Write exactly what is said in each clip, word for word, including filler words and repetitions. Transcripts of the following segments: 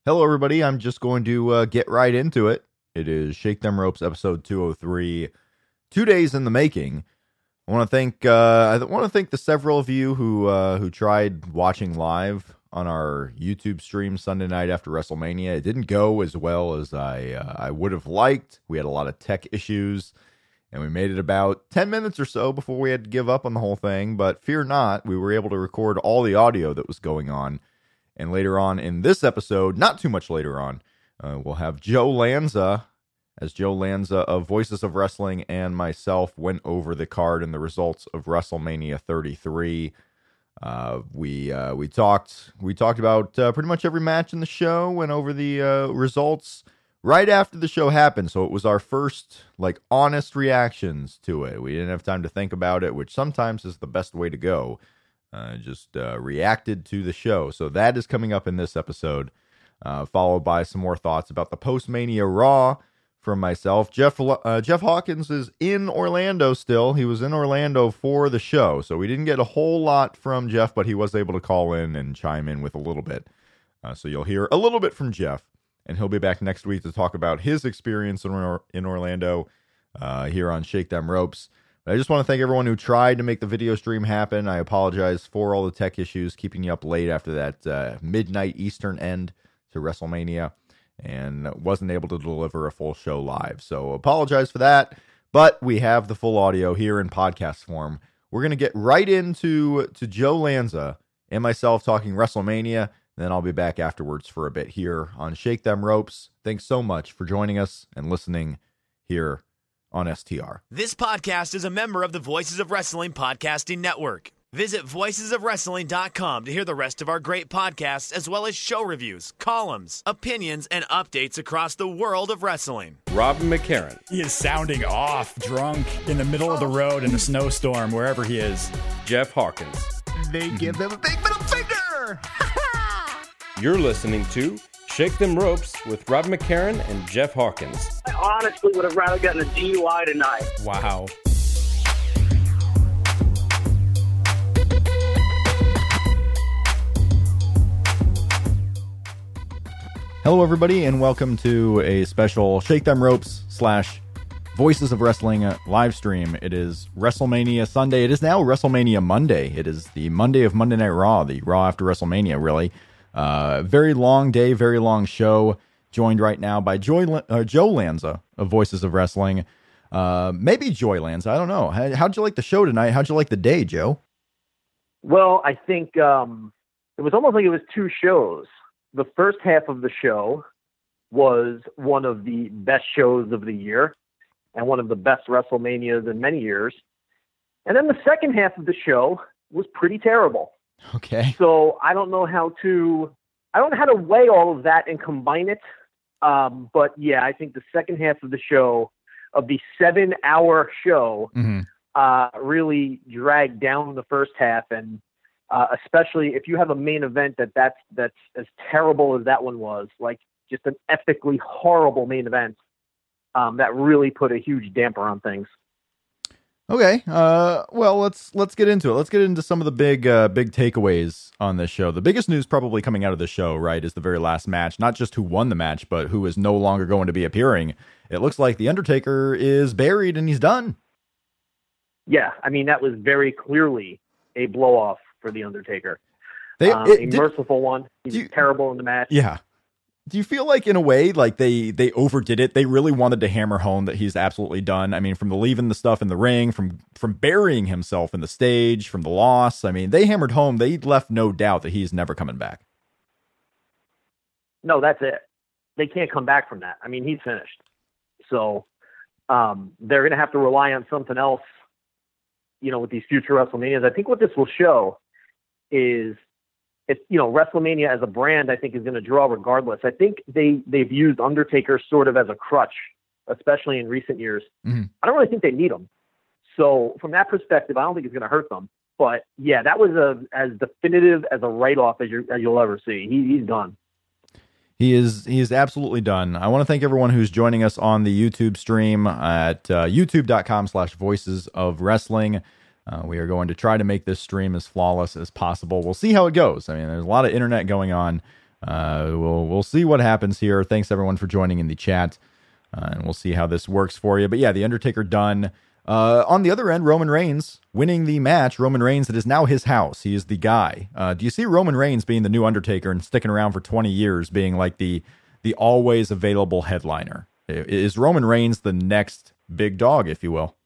Hello, everybody. I'm just going to uh, get right into it. It is Shake Them Ropes, episode two oh three. Two days in the making. I want to thank uh, I want to thank the several of you who uh, who tried watching live on our YouTube stream Sunday night after WrestleMania. It didn't go as well as I uh, I would have liked. We had a lot of tech issues, and we made it about ten minutes or so before we had to give up on the whole thing. But fear not, we were able to record all the audio that was going on. And later on in this episode, not too much later on, uh, we'll have Joe Lanza, as Joe Lanza of Voices of Wrestling and myself went over the card and the results of WrestleMania thirty-three. Uh, we uh, we talked we talked about uh, pretty much every match in the show, went over the uh, results right after the show happened. So it was our first like honest reactions to it. We didn't have time to think about it, which sometimes is the best way to go. Uh, just uh, reacted to the show. So that is coming up in this episode, uh, followed by some more thoughts about the post-Mania Raw from myself. Jeff uh, Jeff Hawkins is in Orlando still. He was in Orlando for the show, so we didn't get a whole lot from Jeff, but he was able to call in and chime in with a little bit. Uh, so you'll hear a little bit from Jeff, and he'll be back next week to talk about his experience in, or- in Orlando uh, here on Shake Them Ropes. I just want to thank everyone who tried to make the video stream happen. I apologize for all the tech issues, keeping you up late after that uh, midnight Eastern end to WrestleMania, and wasn't able to deliver a full show live. So apologize for that, but we have the full audio here in podcast form. We're going to get right into to Joe Lanza and myself talking WrestleMania, and then I'll be back afterwards for a bit here on Shake Them Ropes. Thanks so much for joining us and listening here on S T R. This podcast is a member of the Voices of Wrestling Podcasting Network. Visit voices of wrestling dot com to hear the rest of our great podcasts, as well as show reviews, columns, opinions, and updates across the world of wrestling. Robin McCarran. He is sounding off, drunk, in the middle of the road in a snowstorm, wherever he is. Jeff Hawkins. They give him a big middle finger! You're listening to Shake Them Ropes with Rob McCarran and Jeff Hawkins. I honestly would have rather gotten a D U I tonight. Wow. Hello, everybody, and welcome to a special Shake Them Ropes slash Voices of Wrestling live stream. It is WrestleMania Sunday. It is now WrestleMania Monday. It is the Monday of Monday Night Raw, the Raw after WrestleMania, really. Uh, very long day, very long show. Joined right now by Joy, uh, Joe Lanza of Voices of Wrestling. Uh, maybe Joy Lanza. I don't know. How, how'd you like the show tonight? How'd you like the day, Joe? Well, I think um, it was almost like it was two shows. The first half of the show was one of the best shows of the year and one of the best WrestleManias in many years. And then the second half of the show was pretty terrible. Okay. So I don't know how to, I don't know how to weigh all of that and combine it. Um, but yeah, I think the second half of the show, of the seven hour show, Mm-hmm. uh, really dragged down the first half. And uh, especially if you have a main event that that's, that's as terrible as that one was, like just an epically horrible main event, um, that really put a huge damper on things. Okay. Uh, well, let's let's get into it. Let's get into some of the big uh, big takeaways on this show. The biggest news probably coming out of the show, right, is the very last match. Not just who won the match, but who is no longer going to be appearing. It looks like The Undertaker is buried and he's done. Yeah, I mean, that was very clearly a blow-off for The Undertaker. They, um, it, a did, merciful one. He was you, terrible in the match. Yeah. Do you feel like, in a way, like they, they overdid it? They really wanted to hammer home that he's absolutely done. I mean, from the leaving the stuff in the ring, from from burying himself in the stage, from the loss. I mean, they hammered home. They left no doubt that he's never coming back. No, that's it. They can't come back from that. I mean, he's finished. So um, they're going to have to rely on something else, you know, with these future WrestleManias. I think what this will show is, it's, you know, WrestleMania as a brand, I think, is going to draw regardless. I think they, they've used Undertaker sort of as a crutch, especially in recent years. Mm-hmm. I don't really think they need him. So from that perspective, I don't think it's going to hurt them. But yeah, that was a, as definitive as a write-off as, you're, as you'll ever see. He, he's done. He is he is absolutely done. I want to thank everyone who's joining us on the YouTube stream at uh, youtube.com slash voices of wrestling. Uh, we are going to try to make this stream as flawless as possible. We'll see how it goes. I mean, there's a lot of internet going on. Uh, we'll we'll see what happens here. Thanks everyone for joining in the chat, uh, and we'll see how this works for you. But yeah, the Undertaker done. Uh, on the other end, Roman Reigns winning the match. Roman Reigns, it is now his house. He is the guy. Uh, do you see Roman Reigns being the new Undertaker and sticking around for twenty years, being like the the always available headliner? Is Roman Reigns the next big dog, if you will?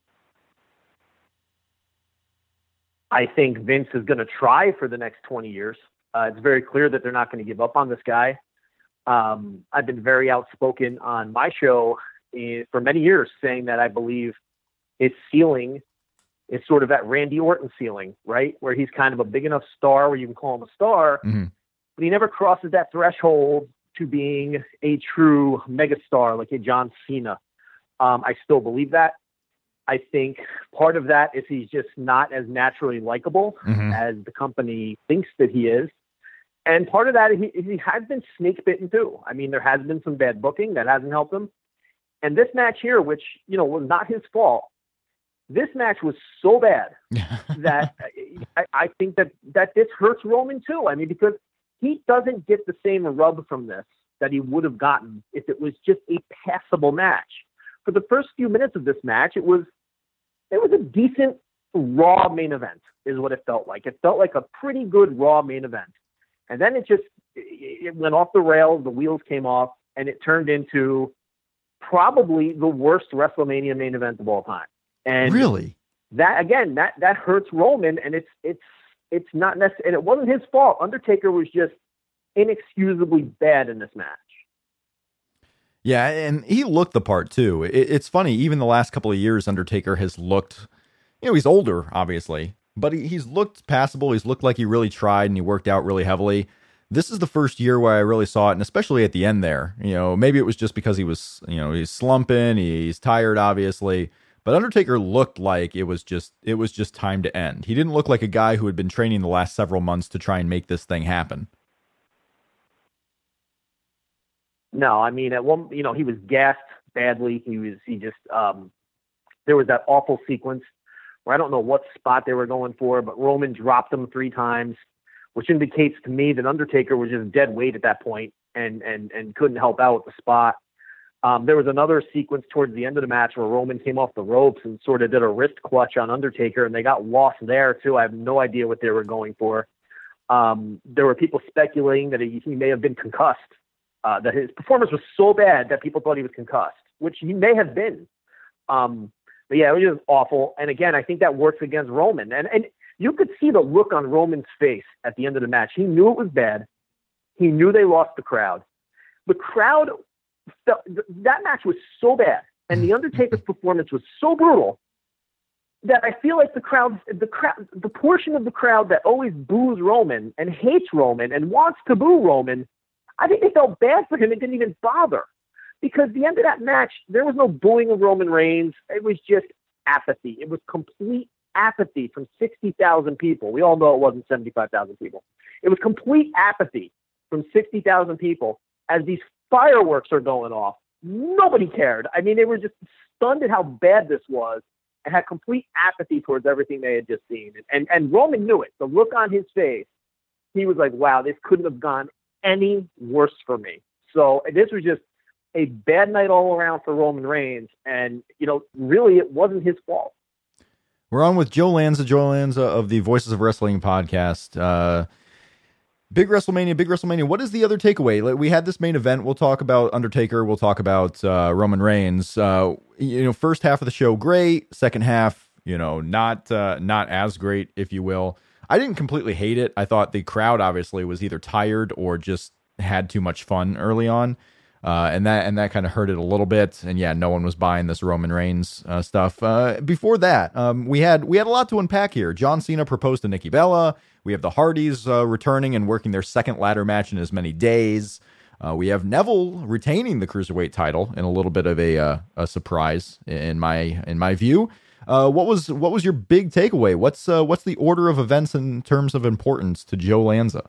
I think Vince is going to try for the next twenty years. Uh, it's very clear that they're not going to give up on this guy. Um, I've been very outspoken on my show in, for many years, saying that I believe his ceiling is sort of that Randy Orton ceiling, right? Where he's kind of a big enough star where you can call him a star, mm-hmm. but he never crosses that threshold to being a true megastar like a John Cena. Um, I still believe that. I think part of that is he's just not as naturally likable mm-hmm. as the company thinks that he is. And part of that, he, he has been snake bitten too. I mean, there has been some bad booking that hasn't helped him. And this match here, which, you know, was not his fault, this match was so bad that I, I think that, that this hurts Roman too. I mean, because he doesn't get the same rub from this that he would have gotten if it was just a passable match. For the first few minutes of this match, it was it was a decent Raw main event, is what it felt like. It felt like a pretty good Raw main event. And then it just it went off the rails, the wheels came off, and it turned into probably the worst WrestleMania main event of all time. And really, that again, that that hurts Roman, and it's it's it's not necessary, and it wasn't his fault. Undertaker was just inexcusably bad in this match. Yeah, and he looked the part too. It, it's funny, even the last couple of years, Undertaker has looked, you know, he's older, obviously, but he, he's looked passable. He's looked like he really tried and he worked out really heavily. This is the first year where I really saw it, and especially at the end there. You know, maybe it was just because he was, you know, he's slumping, he's tired, obviously. But Undertaker looked like it was just it was just time to end. He didn't look like a guy who had been training the last several months to try and make this thing happen. No, I mean, at one, you know, he was gassed badly. He was, he just, um, there was that awful sequence where I don't know what spot they were going for, but Roman dropped him three times, which indicates to me that Undertaker was just dead weight at that point and, and, and couldn't help out with the spot. Um, there was another sequence towards the end of the match where Roman came off the ropes and sort of did a wrist clutch on Undertaker, and they got lost there too. I have no idea what they were going for. Um, there were people speculating that he, he may have been concussed. Uh, that his performance was so bad that people thought he was concussed, which he may have been. Um, but yeah, it was just awful. And again, I think that works against Roman. And and you could see the look on Roman's face at the end of the match. He knew it was bad. He knew they lost the crowd. The crowd, felt, that match was so bad, and the Undertaker's performance was so brutal that I feel like the crowd, the crowd, the portion of the crowd that always boos Roman and hates Roman and wants to boo Roman, I think they felt bad for him and didn't even bother, because the end of that match, there was no booing of Roman Reigns. It was just apathy. It was complete apathy from sixty thousand people. We all know it wasn't seventy-five thousand people. It was complete apathy from sixty thousand people as these fireworks are going off. Nobody cared. I mean, they were just stunned at how bad this was and had complete apathy towards everything they had just seen. And, and Roman knew it. The look on his face, he was like, wow, this couldn't have gone any worse for me. So this was just a bad night all around for Roman Reigns, and you know, really, it wasn't his fault. We're on with Joe Lanza, Joe Lanza of the Voices of Wrestling podcast. Uh, big WrestleMania, big WrestleMania. What is the other takeaway? Like, we had this main event. We'll talk about Undertaker. We'll talk about uh, Roman Reigns. Uh, you know, first half of the show, great. Second half, you know, not uh, not as great, if you will. I didn't completely hate it. I thought the crowd obviously was either tired or just had too much fun early on. Uh, and that and that kind of hurt it a little bit. And yeah, no one was buying this Roman Reigns uh, stuff. Uh, before that, um, we had we had a lot to unpack here. John Cena proposed to Nikki Bella. We have the Hardys uh, returning and working their second ladder match in as many days. Uh, we have Neville retaining the Cruiserweight title in a little bit of a uh, a surprise in my in my view. Uh, what was what was your big takeaway? What's uh, what's the order of events in terms of importance to Joe Lanza?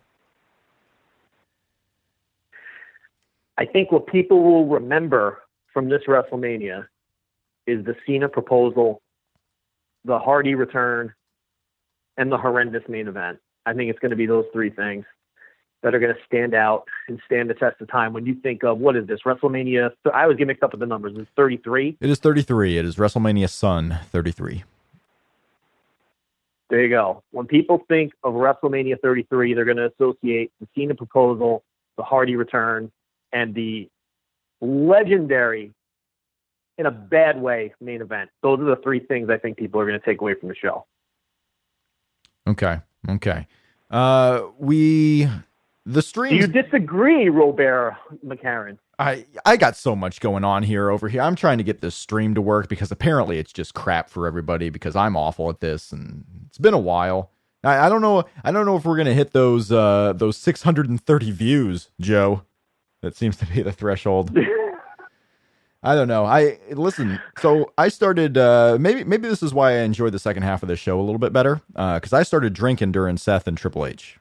I think what people will remember from this WrestleMania is the Cena proposal, the Hardy return, and the horrendous main event. I think it's going to be those three things. that are going to stand out and stand the test of time when you think of, what is this, WrestleMania? I always get mixed up with the numbers. It's thirty-three? It is thirty-three. It is WrestleMania Sun thirty-three. There you go. When people think of WrestleMania thirty-three, they're going to associate the Cena proposal, the Hardy return, and the legendary, in a bad way, main event. Those are the three things I think people are going to take away from the show. Okay. Okay. Uh, we, the stream. Do you disagree, Robert McCarran? I, I got so much going on here over here. I'm trying to get this stream to work because apparently it's just crap for everybody because I'm awful at this and it's been a while. I, I don't know. I don't know if we're going to hit those, uh, those six hundred thirty views, Joe. That seems to be the threshold. I don't know. I listen. So I started. Uh, maybe maybe this is why I enjoyed the second half of this show a little bit better. Because uh, I started drinking during Seth and Triple H.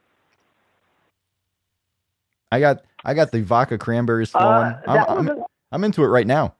I got I got the vodka cranberries flowing. Uh, I'm, I'm, I'm into it right now.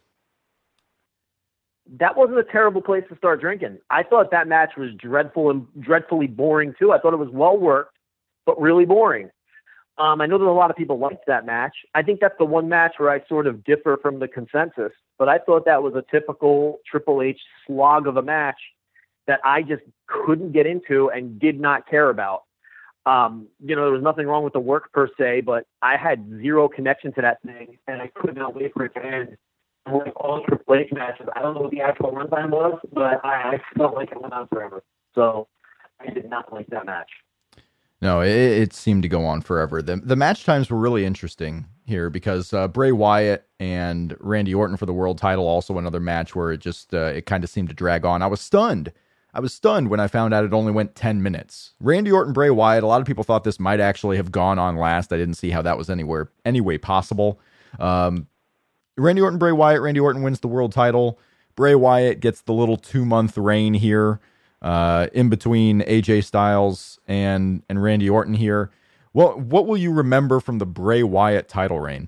That wasn't a terrible place to start drinking. I thought that match was dreadful and dreadfully boring too. I thought it was well worked, but really boring. Um, I know that a lot of people liked that match. I think that's the one match where I sort of differ from the consensus, but I thought that was a typical Triple H slog of a match that I just couldn't get into and did not care about. Um, you know, there was nothing wrong with the work per se, but I had zero connection to that thing, and I could not wait for it to end. And like all Triple H matches, I don't know what the actual runtime was, but I, I felt like it went on forever. So I did not like that match. No, it, it seemed to go on forever. The the match times were really interesting here because uh, Bray Wyatt and Randy Orton for the world title, also another match where it just, uh, it kind of seemed to drag on. I was stunned. I was stunned when I found out it only went ten minutes. Randy Orton, Bray Wyatt, a lot of people thought this might actually have gone on last. I didn't see how that was anywhere, anyway possible. Um, Randy Orton, Bray Wyatt, Randy Orton wins the world title. Bray Wyatt gets the little two-month reign here. Uh, in between A J Styles and, and Randy Orton here. Well, what will you remember from the Bray Wyatt title reign?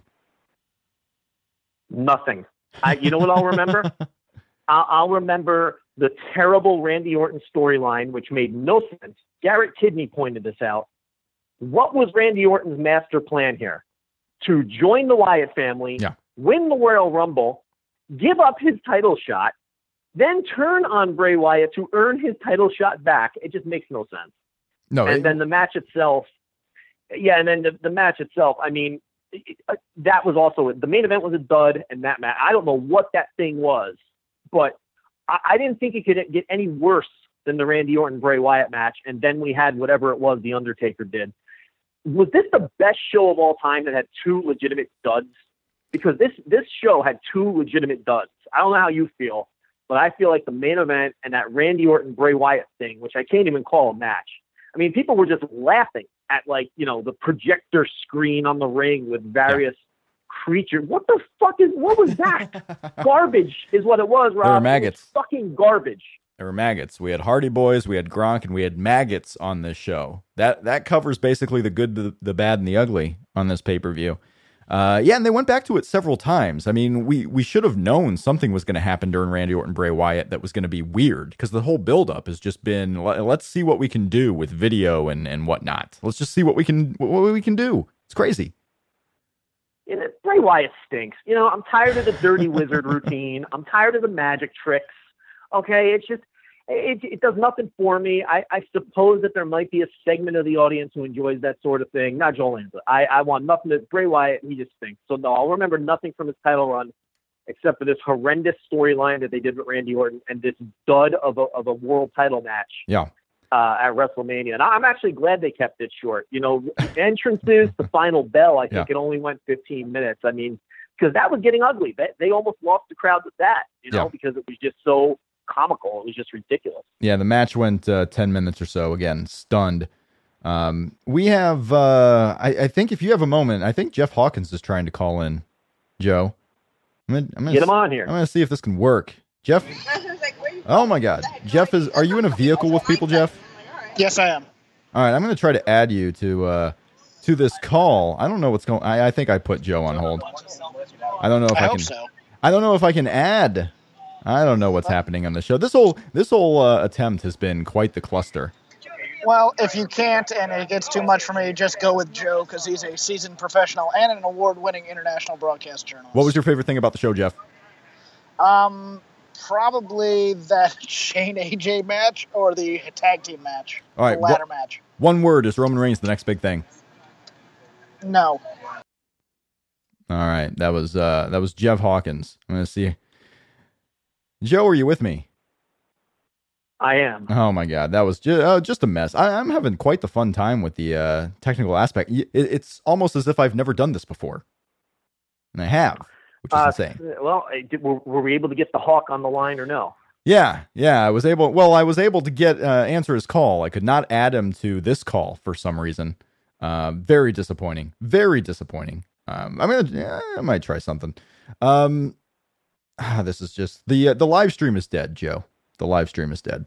Nothing. I, you know what I'll remember? I'll, I'll remember the terrible Randy Orton storyline, which made no sense. Garrett Kidney pointed this out. What was Randy Orton's master plan here? To join the Wyatt family, yeah. win the Royal Rumble, give up his title shot, then turn on Bray Wyatt to earn his title shot back. It just makes no sense. No, and it, then the match itself, yeah, and then the, the match itself, I mean, it, it, that was also, the main event was a dud, and that match, I don't know what that thing was, but I, I didn't think it could get any worse than the Randy Orton Bray Wyatt match, and then we had whatever it was The Undertaker did. Was this the best show of all time that had two legitimate duds? Because this, this show had two legitimate duds. I don't know how you feel, but I feel like the main event and that Randy Orton Bray Wyatt thing, which I can't even call a match. I mean, people were just laughing at, like, you know, the projector screen on the ring with various yeah. creatures. What the fuck is, what was that? Garbage is what it was, Rob. They were maggots. It was fucking garbage. They were maggots. We had Hardy Boys, we had Gronk, and we had maggots on this show. That that covers basically the good, the, the bad, and the ugly on this pay-per-view. Uh, yeah, and they went back to it several times. I mean, we, we should have known something was going to happen during Randy Orton Bray Wyatt that was going to be weird, because the whole buildup has just been, let's see what we can do with video and, and whatnot. Let's just see what we can what we can do. It's crazy. You know, Bray Wyatt stinks. You know, I'm tired of the dirty wizard routine. I'm tired of the magic tricks. Okay, it's just, it, it does nothing for me. I, I suppose that there might be a segment of the audience who enjoys that sort of thing. Not Joel Lanza. I, I want nothing to Bray Wyatt. He just stinks. So no, I'll remember nothing from his title run except for this horrendous storyline that they did with Randy Orton and this dud of a, of a world title match. Yeah. Uh, at WrestleMania. And I'm actually glad they kept it short. You know, entrances, the final bell, I think yeah. it only went fifteen minutes. I mean, because that was getting ugly. They, they almost lost the crowd with that, you know, yeah. because it was just so comical. It was just ridiculous. Yeah, the match went uh, ten minutes or so. Again, stunned. Um, we have, uh, I, I think if you have a moment, I think Jeff Hawkins is trying to call in, Joe. I'm gonna, I'm gonna Get him on here. I'm going to see if this can work. Jeff? Oh, my God. Jeff, is. Are you in a vehicle with people, Jeff? Yes, I am. All right, I'm going to try to add you to uh, to this call. I don't know what's going on. I think I put Joe on hold. I don't know if I, I can. Hope so. I don't know if I can add. I don't know what's happening on the show. This whole this whole uh, attempt has been quite the cluster. Well, if you can't and it gets too much for me, just go with Joe because he's a seasoned professional and an award-winning international broadcast journalist. What was your favorite thing about the show, Jeff? Um, probably that Shane A J match or the tag team match. All right, the ladder wh- match. One word, is Roman Reigns the next big thing? No. All right, that was uh, that was Jeff Hawkins. I'm gonna see. Joe, are you with me? I am. Oh my God, that was just uh, just a mess. I, I'm having quite the fun time with the uh, technical aspect. It, it's almost as if I've never done this before, and I have, which is Uh, insane. well, uh, did, were, were we able to get the Hawk on the line or no? Yeah, yeah, I was able. Well, I was able to get uh, answer his call. I could not add him to this call for some reason. Uh, very disappointing. Very disappointing. Um, I'm gonna. Yeah, I might try something. Um, ah, this is just the uh, the live stream is dead, Joe. The live stream is dead.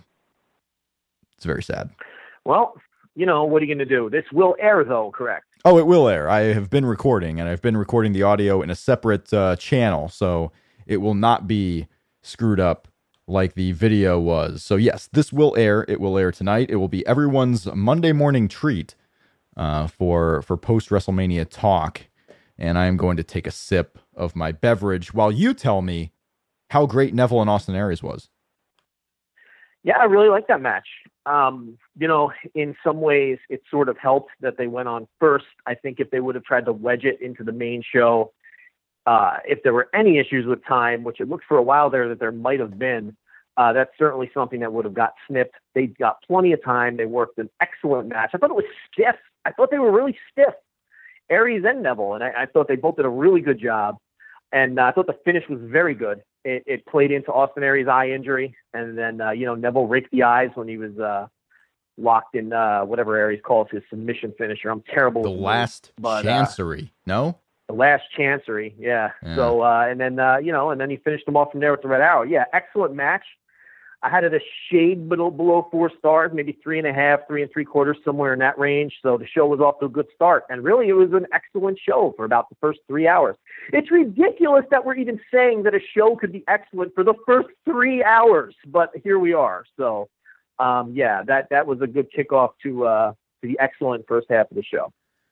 It's very sad. Well, you know, what are you going to do? This will air, though, correct? Oh, it will air. I have been recording, and I've been recording the audio in a separate uh, channel, so it will not be screwed up like the video was. So yes, this will air. It will air tonight. It will be everyone's Monday morning treat uh, for for post WrestleMania talk. And I am going to take a sip of my beverage while you tell me how great Neville and Austin Aries was. Yeah, I really like that match. Um, you know, in some ways, it sort of helped that they went on first. I think if they would have tried to wedge it into the main show, uh, if there were any issues with time, which it looked for a while there that there might have been, uh, that's certainly something that would have got snipped. They got plenty of time. They worked an excellent match. I thought it was stiff. I thought they were really stiff, Aries and Neville, and I, I thought they both did a really good job. And uh, I thought the finish was very good. It, it played into Austin Aries' eye injury, and then uh, you know Neville raked the eyes when he was uh, locked in uh, whatever Aries calls his submission finisher. I'm terrible. The with last moves, but, chancery, uh, no? The last chancery, yeah. Yeah. So uh, and then uh, you know, and then he finished him off from there with the red arrow. Yeah, excellent match. I had it a shade below, below four stars, maybe three and a half, three and three quarters, somewhere in that range. So the show was off to a good start. And really, it was an excellent show for about the first three hours. It's ridiculous that we're even saying that a show could be excellent for the first three hours, but here we are. So, um, yeah, that, that was a good kickoff to, uh, to the excellent first half of the show.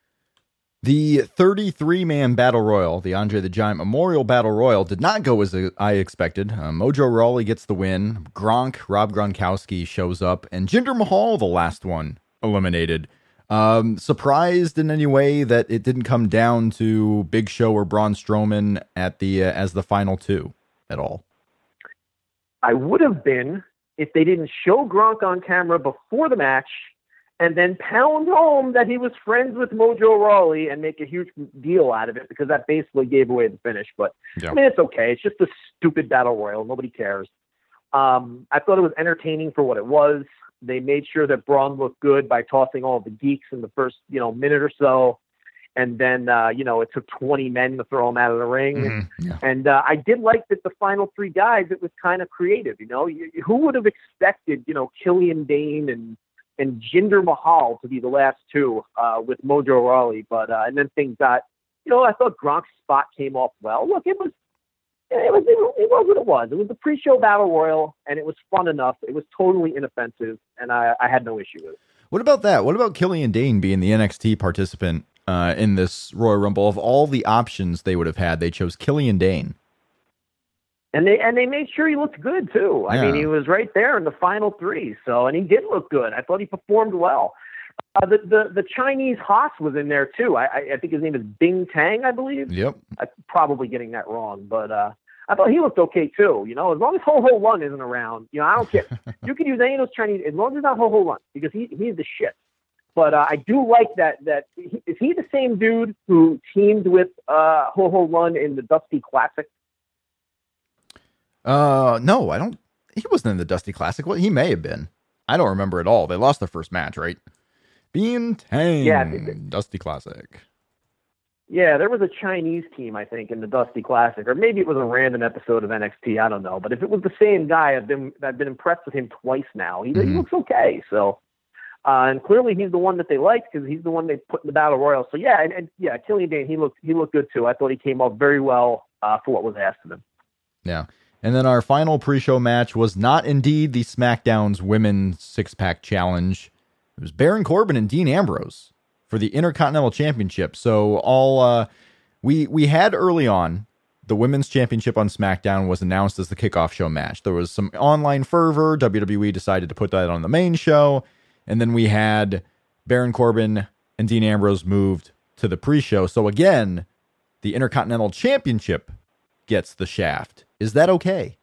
The thirty-three man Battle Royal, the Andre the Giant Memorial Battle Royal, did not go as I expected. Uh, Mojo Rawley gets the win. Gronk, Rob Gronkowski shows up, and Jinder Mahal, the last one, eliminated. Um, surprised in any way that it didn't come down to Big Show or Braun Strowman at the uh, as the final two at all. I would have been if they didn't show Gronk on camera before the match and then pound home that he was friends with Mojo Rawley and make a huge deal out of it, because that basically gave away the finish. But Yeah. I mean, it's okay. It's just a stupid battle royal. Nobody cares. Um, I thought it was entertaining for what it was. They made sure that Braun looked good by tossing all the geeks in the first, you know, minute or so. And then, uh, you know, it took twenty men to throw him out of the ring. Mm-hmm. Yeah. And uh, I did like that the final three guys, it was kind of creative, you know. You, who would have expected, you know, Killian Dane and and Jinder Mahal to be the last two uh, with Mojo Rawley? But uh, and then things got, you know, I thought Gronk's spot came off well. Look, it was it was it, was- it was what it was. It was the pre-show battle royal, and it was fun enough. It was totally inoffensive, and I, I had no issue with it. What about that? What about Killian Dane being the N X T participant uh, in this Royal Rumble? Of all the options they would have had, they chose Killian Dane. And they and they made sure he looked good too. I Yeah. mean, he was right there in the final three. So, and he did look good. I thought he performed well. Uh, the, the the Chinese Haas was in there too. I, I I think his name is Bing Tang, I believe. Yep. I'm probably getting that wrong, but uh, I thought he looked okay too. You know, as long as Ho Ho Lun isn't around, you know, I don't care. You can use any of those Chinese as long as it's not Ho Ho Lun, because he he's the shit. But uh, I do like that. That he, is he the same dude who teamed with uh, Ho Ho Lun in the Dusty Classic? Uh, no, I don't. He wasn't in the Dusty Classic. Well, he may have been. I don't remember at all. They lost their first match, right? Bean Tang, Yeah, they did. Dusty Classic. Yeah, there was a Chinese team, I think, in the Dusty Classic, or maybe it was a random episode of N X T. I don't know. But if it was the same guy, I've been I've been impressed with him twice now. He, he Mhm. looks okay. So, uh, and clearly he's the one that they liked, because he's the one they put in the Battle Royal. So yeah, and, and yeah, Killian Dane, he looked he looked good too. I thought he came off very well uh, for what was asked of him. Yeah. And then our final pre-show match was not indeed the SmackDown's Women's Six-Pack Challenge. It was Baron Corbin and Dean Ambrose for the Intercontinental Championship. So all uh, we we had early on, the Women's Championship on SmackDown was announced as the kickoff show match. There was some online fervor. W W E decided to put that on the main show. And then we had Baron Corbin and Dean Ambrose moved to the pre-show. So again, the Intercontinental Championship gets the shaft. Is that okay?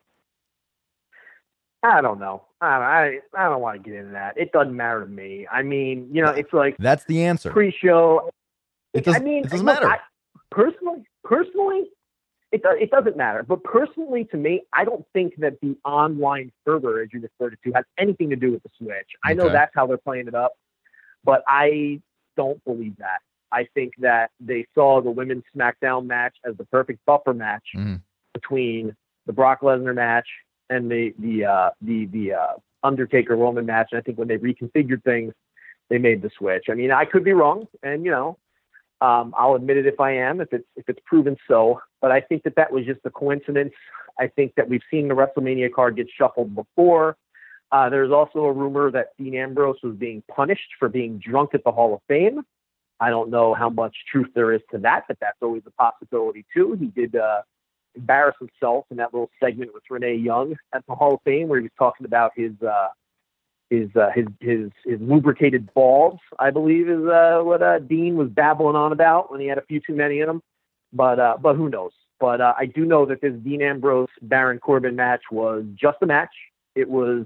I don't know. I I, I don't want to get into that. It doesn't matter to me. I mean, you know, it's like that's the answer. Pre-show. It, does, I mean, it doesn't look, matter. I, personally, personally, it does, it doesn't matter. But personally, to me, I don't think that the online fervor, as you referred to, has anything to do with the switch. I know Okay. that's how they're playing it up, but I don't believe that. I think that they saw the women's SmackDown match as the perfect buffer match Mhm. between the Brock Lesnar match and the the uh, the the uh, Undertaker Roman match. And I think when they reconfigured things, they made the switch. I mean, I could be wrong, and you know, um, I'll admit it if I am, if it's if it's proven so. But I think that that was just a coincidence. I think that we've seen the WrestleMania card get shuffled before. Uh, there's also a rumor that Dean Ambrose was being punished for being drunk at the Hall of Fame. I don't know how much truth there is to that, but that's always a possibility too. He did uh, embarrass himself in that little segment with Renee Young at the Hall of Fame, where he was talking about his uh, his, uh, his his his lubricated balls. I believe is uh, what uh, Dean was babbling on about when he had a few too many in him. But uh, but who knows? But uh, I do know that this Dean Ambrose Baron Corbin match was just a match. It was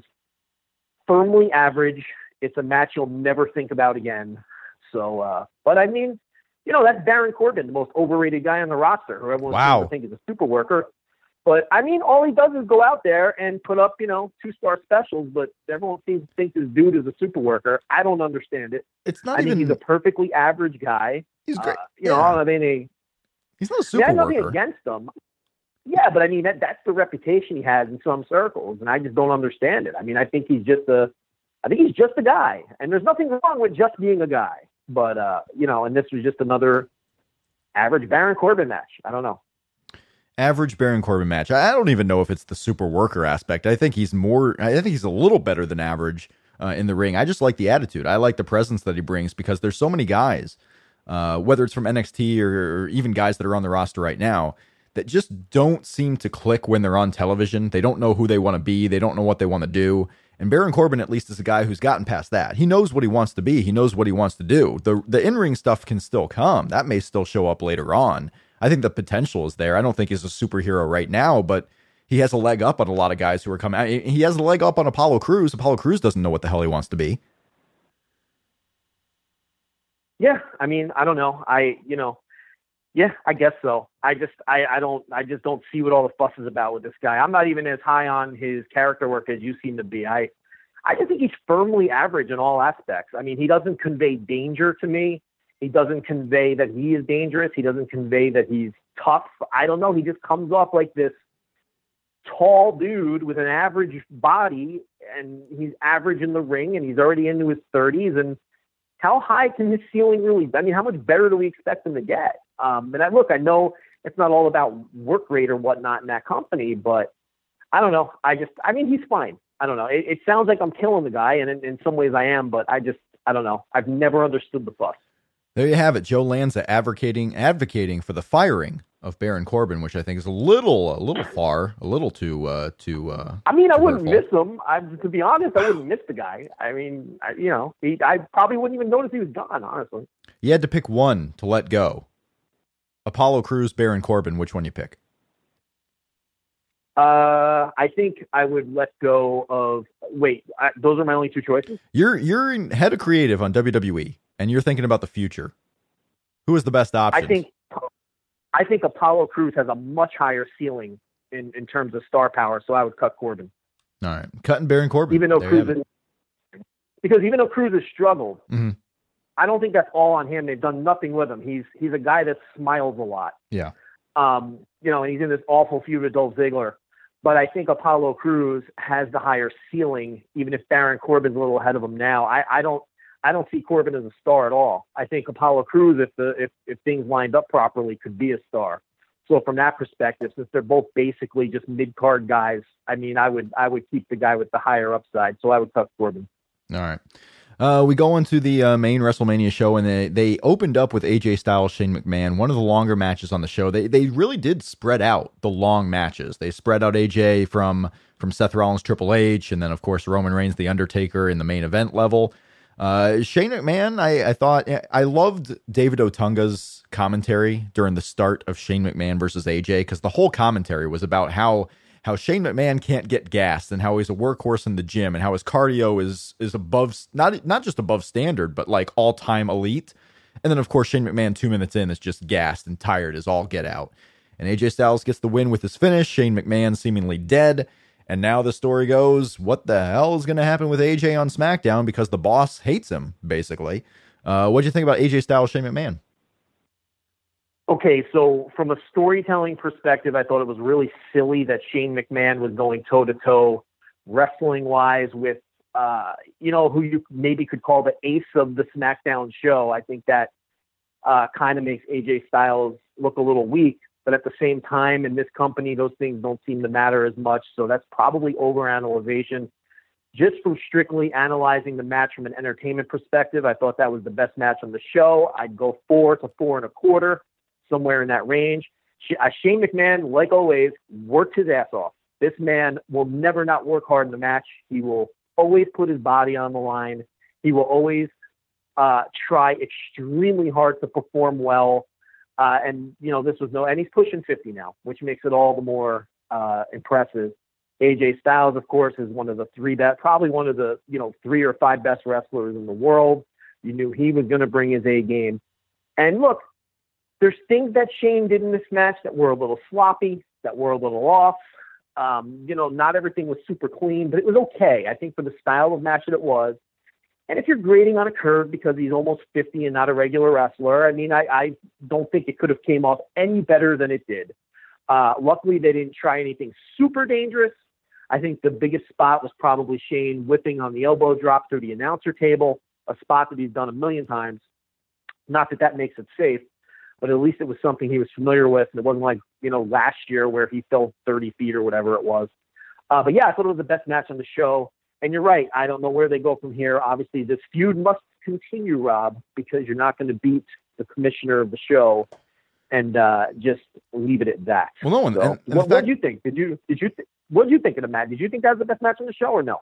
firmly average. It's a match you'll never think about again. So, uh, but I mean, you know, that's Baron Corbin, the most overrated guy on the roster, who everyone Wow. seems to think is a super worker. But I mean, all he does is go out there and put up, you know, two star specials. But everyone seems to think this dude is a super worker. I don't understand it. It's not I even. think he's a perfectly average guy. he's great. Uh, you know, Yeah. I mean, he, He's not a yeah, super nothing worker. against him. Yeah, but I mean, that that's the reputation he has in some circles, and I just don't understand it. I mean, I think he's just a, I think he's just a guy, and there's nothing wrong with just being a guy. But uh, you know, and this was just another average Baron Corbin match. I don't know. Average Baron Corbin match. I I don't even know if it's the super worker aspect. I think he's more. I think he's a little better than average uh, in the ring. I just like the attitude. I like the presence that he brings because there's so many guys, uh, whether it's from N X T or, or even guys that are on the roster right now, that just don't seem to click when they're on television. They don't know who they want to be. They don't know what they want to do. And Baron Corbin, at least, is a guy who's gotten past that. He knows what he wants to be. He knows what he wants to do. The the in-ring stuff can still come. That may still show up later on. I think the potential is there. I don't think he's a superhero right now, but he has a leg up on a lot of guys who are coming out. He has a leg up on Apollo Crews. Apollo Crews doesn't know what the hell he wants to be. Yeah, I mean, I don't know. I, you know, yeah, I guess so. I just, I, I don't, I just don't see what all the fuss is about with this guy. I'm not even as high on his character work as you seem to be. I, I just think he's firmly average in all aspects. I mean, he doesn't convey danger to me. He doesn't convey that he is dangerous. He doesn't convey that he's tough. I don't know. He just comes off like this tall dude with an average body, and he's average in the ring, and he's already into his thirties. And how high can his ceiling really be? I mean, how much better do we expect him to get? Um, and I, look, I know it's not all about work rate or whatnot in that company, but I don't know. I just, I mean, he's fine. I don't know. It, it sounds like I'm killing the guy, and in, in some ways I am, but I just, I don't know. I've never understood the fuss. There you have it. Joe Lanza advocating advocating for the firing of Baron Corbin, which I think is a little a little far, a little too uh, too. Uh, I mean, I too wouldn't hurtful. miss him. I, to be honest, I wouldn't miss the guy. I mean, I, you know, he, I probably wouldn't even notice he was gone, honestly. You had to pick one to let go. Apollo Crews, Baron Corbin. Which one you pick? Uh, I think I would let go of. Wait, I, those are my only two choices. You're you're in- head of creative on W W E, and you're thinking about the future. Who is the best option? I think, I think Apollo Crews has a much higher ceiling in, in terms of star power. So I would cut Corbin, All right, cutting Baron Corbin. even though There you Crews have is, it. because even though Crews has struggled, Mhm. I don't think that's all on him. They've done nothing with him. He's he's a guy that smiles a lot. Yeah. Um, you know, and he's in this awful feud with Dolph Ziggler. But I think Apollo Crews has the higher ceiling, even if Baron Corbin's a little ahead of him now. I, I don't I don't see Corbin as a star at all. I think Apollo Crews, if the if, if things lined up properly, could be a star. So from that perspective, since they're both basically just mid card guys, I mean, I would I would keep the guy with the higher upside. So I would cut Corbin. All right. Uh, we go into the uh, main WrestleMania show, and they, they opened up with A J Styles, Shane McMahon, one of the longer matches on the show. They they really did spread out the long matches. They spread out A J from from Seth Rollins, Triple H, and then, of course, Roman Reigns, The Undertaker in the main event level. Uh, Shane McMahon, I, I thought, I loved David Otunga's commentary during the start of Shane McMahon versus A J, because the whole commentary was about how how Shane McMahon can't get gassed and how he's a workhorse in the gym and how his cardio is is above, not not just above standard, but like all-time elite. And then, of course, Shane McMahon two minutes in is just gassed and tired as all get out. And A J Styles gets the win with his finish, Shane McMahon seemingly dead. And now the story goes, what the hell is going to happen with A J on SmackDown, because the boss hates him, basically. Uh, what'd you think about A J Styles, Shane McMahon? Okay, so from a storytelling perspective, I thought it was really silly that Shane McMahon was going toe-to-toe wrestling-wise with, uh, you know, who you maybe could call the ace of the SmackDown show. I think that uh, kind of makes A J Styles look a little weak, but at the same time, in this company, those things don't seem to matter as much, so that's probably overanalyzation. Just from strictly analyzing the match from an entertainment perspective, I thought that was the best match on the show. I'd go four to four and a quarter. Somewhere in that range. Shane McMahon, like always, worked his ass off. This man will never not work hard in the match. He will always put his body on the line. He will always uh, try extremely hard to perform well. Uh, and, you know, this was no, and he's pushing fifty now, which makes it all the more uh, impressive. A J Styles, of course, is one of the three best, probably one of the, you know, three or five best wrestlers in the world. You knew he was going to bring his A game. And look, there's things that Shane did in this match that were a little sloppy, that were a little off. Um, you know, not everything was super clean, but it was okay, I think, for the style of match that it was. And if you're grading on a curve because he's almost fifty and not a regular wrestler, I mean, I, I don't think it could have came off any better than it did. Uh, luckily, they didn't try anything super dangerous. I think the biggest spot was probably Shane whipping on the elbow drop through the announcer table, a spot that he's done a million times. Not that that makes it safe, but at least it was something he was familiar with. And it wasn't like, you know, last year where he fell thirty feet or whatever it was. Uh, but yeah, I thought it was the best match on the show. And you're right. I don't know where they go from here. Obviously, this feud must continue, Rob, because you're not going to beat the commissioner of the show and uh, just leave it at that. Well, no one. So, and, and what fact, did you think? Did you, did you, th- what did you think of the match? Did you think that was the best match on the show or no?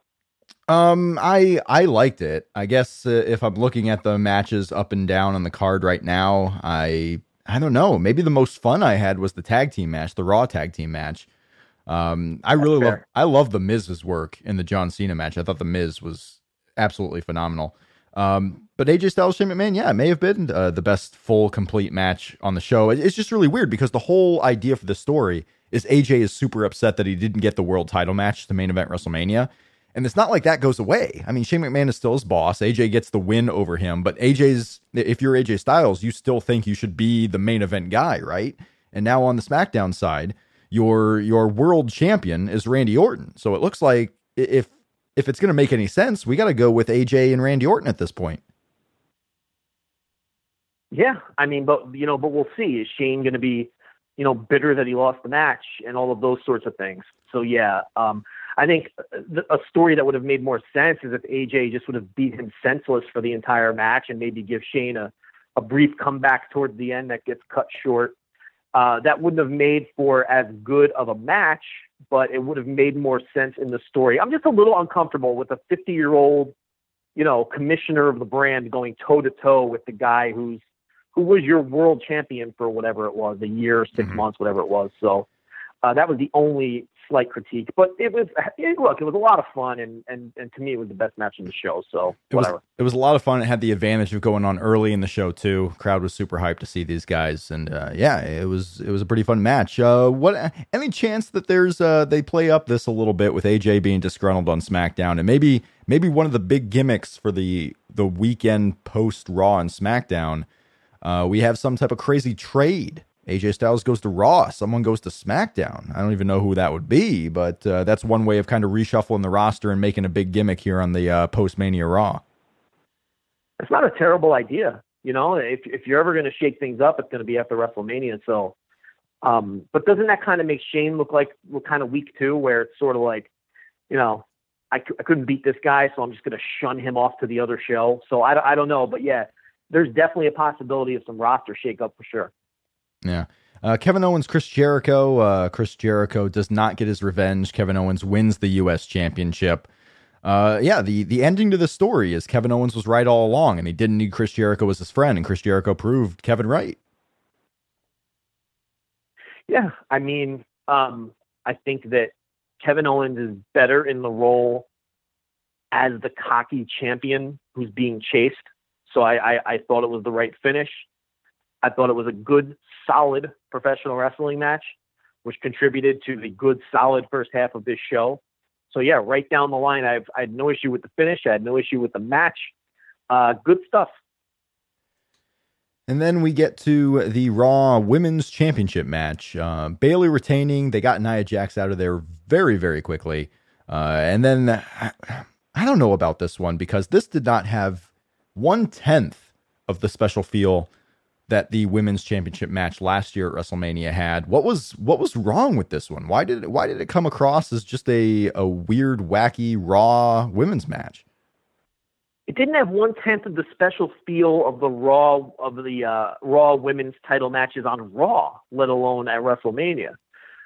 Um, I I liked it. I guess uh, if I'm looking at the matches up and down on the card right now, I I don't know. Maybe the most fun I had was the tag team match, the Raw tag team match. Um, I really love I love the Miz's work in the John Cena match. I thought the Miz was absolutely phenomenal. Um, but A J Styles, Shane McMahon, yeah, it may have been uh, the best full complete match on the show. It, it's just really weird because the whole idea for the story is A J is super upset that he didn't get the world title match to main event WrestleMania. And it's not like that goes away. I mean, Shane McMahon is still his boss. A J gets the win over him, but A J's, if you're A J Styles, you still think you should be the main event guy, right? And now on the SmackDown side, your your world champion is Randy Orton. So it looks like if if it's going to make any sense, we got to go with A J and Randy Orton at this point. Yeah, I mean, but you know, but we'll see. Is Shane going to be, you know, bitter that he lost the match and all of those sorts of things? So yeah, um, I think a story that would have made more sense is if A J just would have beat him senseless for the entire match and maybe give Shane a, a brief comeback towards the end that gets cut short. Uh, that wouldn't have made for as good of a match, but it would have made more sense in the story. I'm just a little uncomfortable with a fifty-year-old, you know, commissioner of the brand going toe-to-toe with the guy who's who was your world champion for whatever it was, a year, six mm-hmm. months, whatever it was. So uh, that was the only slight critique, but it was, it, look, it was a lot of fun, and, and, and to me, it was the best match in the show, so it whatever. Was, it was a lot of fun. It had the advantage of going on early in the show, too. Crowd was super hyped to see these guys, and uh, yeah, it was it was a pretty fun match. Uh, what any chance that there's uh, they play up this a little bit with A J being disgruntled on SmackDown, and maybe maybe one of the big gimmicks for the, the weekend post-Raw and SmackDown, uh, we have some type of crazy trade. A J Styles goes to Raw, someone goes to SmackDown. I don't even know who that would be, but uh, that's one way of kind of reshuffling the roster and making a big gimmick here on the uh, post-Mania Raw. It's not a terrible idea. You know, if if you're ever going to shake things up, it's going to be after WrestleMania. So, um, but doesn't that kind of make Shane look like look kind of weak too, where it's sort of like, you know, I, c- I couldn't beat this guy, so I'm just going to shun him off to the other show. So I, don't- I don't know, but yeah, there's definitely a possibility of some roster shakeup for sure. Yeah. Uh, Kevin Owens, Chris Jericho. Uh, Chris Jericho does not get his revenge. Kevin Owens wins the U S Championship. Uh, yeah, the, the ending to the story is Kevin Owens was right all along, and he didn't need Chris Jericho as his friend, and Chris Jericho proved Kevin right. Yeah, I mean, um, I think that Kevin Owens is better in the role as the cocky champion who's being chased. So I, I, I thought it was the right finish. I thought it was a good, solid professional wrestling match, which contributed to the good, solid first half of this show. So yeah, right down the line, I've I had no issue with the finish. I had no issue with the match. Uh, good stuff. And then we get to the Raw Women's Championship match. Uh, Bayley retaining. They got Nia Jax out of there very, very quickly. Uh, and then I, I don't know about this one because this did not have one tenth of the special feel that the Women's Championship match last year at WrestleMania had. What was what was wrong with this one? Why did it, why did it come across as just a a weird, wacky Raw women's match? It didn't have one tenth of the special feel of the Raw of the uh, Raw women's title matches on Raw, let alone at WrestleMania.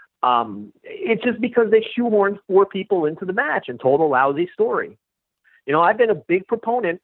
Um, it's just because they shoehorned four people into the match and told a lousy story. You know, I've been a big proponent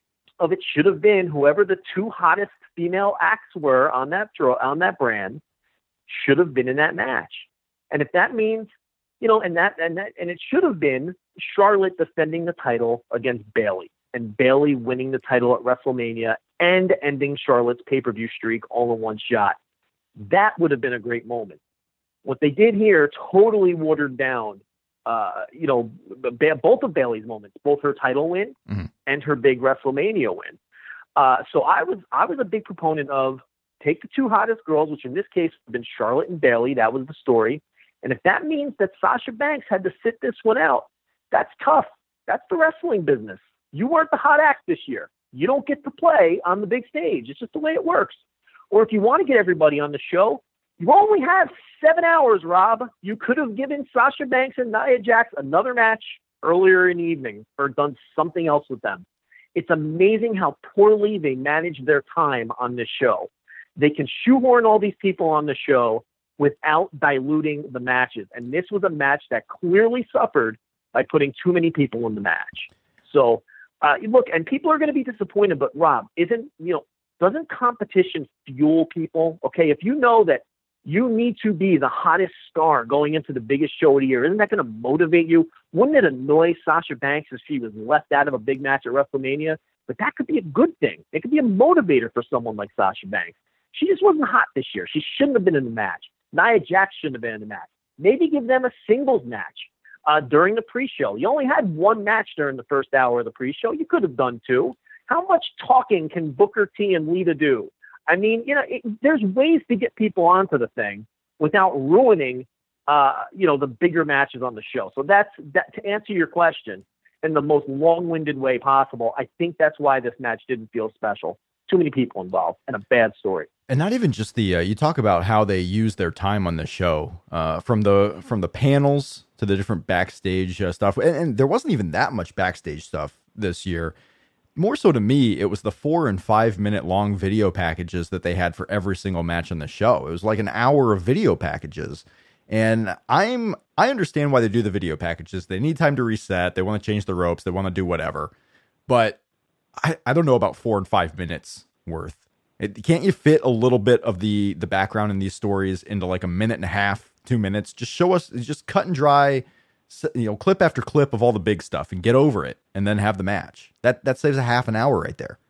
of it should have been whoever the two hottest female acts were on that on that brand should have been in that match. And if that means, you know, and that and that and it should have been Charlotte defending the title against Bayley and Bayley winning the title at WrestleMania and ending Charlotte's pay-per-view streak all in one shot. That would have been a great moment. What they did here totally watered down Uh, you know, both of Bayley's moments, both her title win mm-hmm. and her big WrestleMania win. Uh, so I was I was a big proponent of take the two hottest girls, which in this case have been Charlotte and Bayley. That was the story. And if that means that Sasha Banks had to sit this one out, that's tough. That's the wrestling business. You weren't the hot act this year. You don't get to play on the big stage. It's just the way it works. Or if you want to get everybody on the show, you only have seven hours, Rob. You could have given Sasha Banks and Nia Jax another match earlier in the evening or done something else with them. It's amazing how poorly they manage their time on this show. They can shoehorn all these people on the show without diluting the matches. And this was a match that clearly suffered by putting too many people in the match. So, uh, look, and people are going to be disappointed, but Rob, isn't, you know, doesn't competition fuel people? Okay, if you know that you need to be the hottest star going into the biggest show of the year, isn't that going to motivate you? Wouldn't it annoy Sasha Banks if she was left out of a big match at WrestleMania? But that could be a good thing. It could be a motivator for someone like Sasha Banks. She just wasn't hot this year. She shouldn't have been in the match. Nia Jax shouldn't have been in the match. Maybe give them a singles match uh, during the pre-show. You only had one match during the first hour of the pre-show. You could have done two. How much talking can Booker T and Lita do? I mean, you know, it, there's ways to get people onto the thing without ruining, uh, you know, the bigger matches on the show. So that's that. To answer your question in the most long-winded way possible, I think that's why this match didn't feel special. Too many people involved and a bad story. And not even just the, uh, you talk about how they use their time on the show, uh, from the, from the panels to the different backstage uh, stuff. And, and there wasn't even that much backstage stuff this year. More so to me, it was the four and five minute long video packages that they had for every single match on the show. It was like an hour of video packages. And I'm, I understand why they do the video packages. They need time to reset. They want to change the ropes. They want to do whatever. But I, I don't know about four and five minutes worth. It, can't you fit a little bit of the, the background in these stories into like a minute and a half, two minutes? Just show us, just cut and dry, you know, clip after clip of all the big stuff and get over it and then have the match. That, that saves a half an hour right there.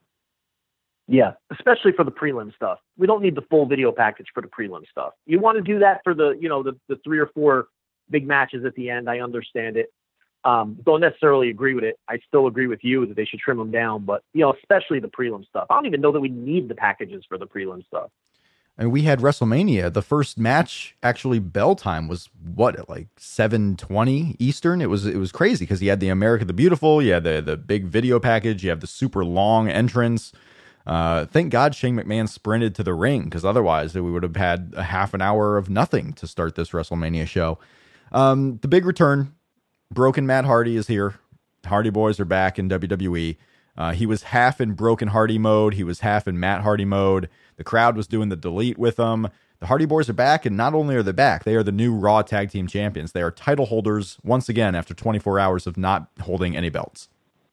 Yeah, especially for the prelim stuff. We don't need the full video package for the prelim stuff. You want to do that for the, you know, the, the three or four big matches at the end. I understand it. Um, don't necessarily agree with it. I still agree with you that they should trim them down, but you know, especially the prelim stuff. I don't even know that we need the packages for the prelim stuff. And we had WrestleMania. The first match, actually, bell time was what, at like seven twenty Eastern. It was it was crazy because you had the America the Beautiful, you had the the big video package, you have the super long entrance. Uh, thank God Shane McMahon sprinted to the ring because otherwise we would have had a half an hour of nothing to start this WrestleMania show. Um, the big return Broken Matt Hardy is here. Hardy Boys are back in W W E. Uh, he was half in Broken Hardy mode. He was half in Matt Hardy mode. The crowd was doing the delete with him. The Hardy Boys are back, and not only are they back, they are the new Raw Tag Team Champions. They are title holders once again after twenty-four hours of not holding any belts.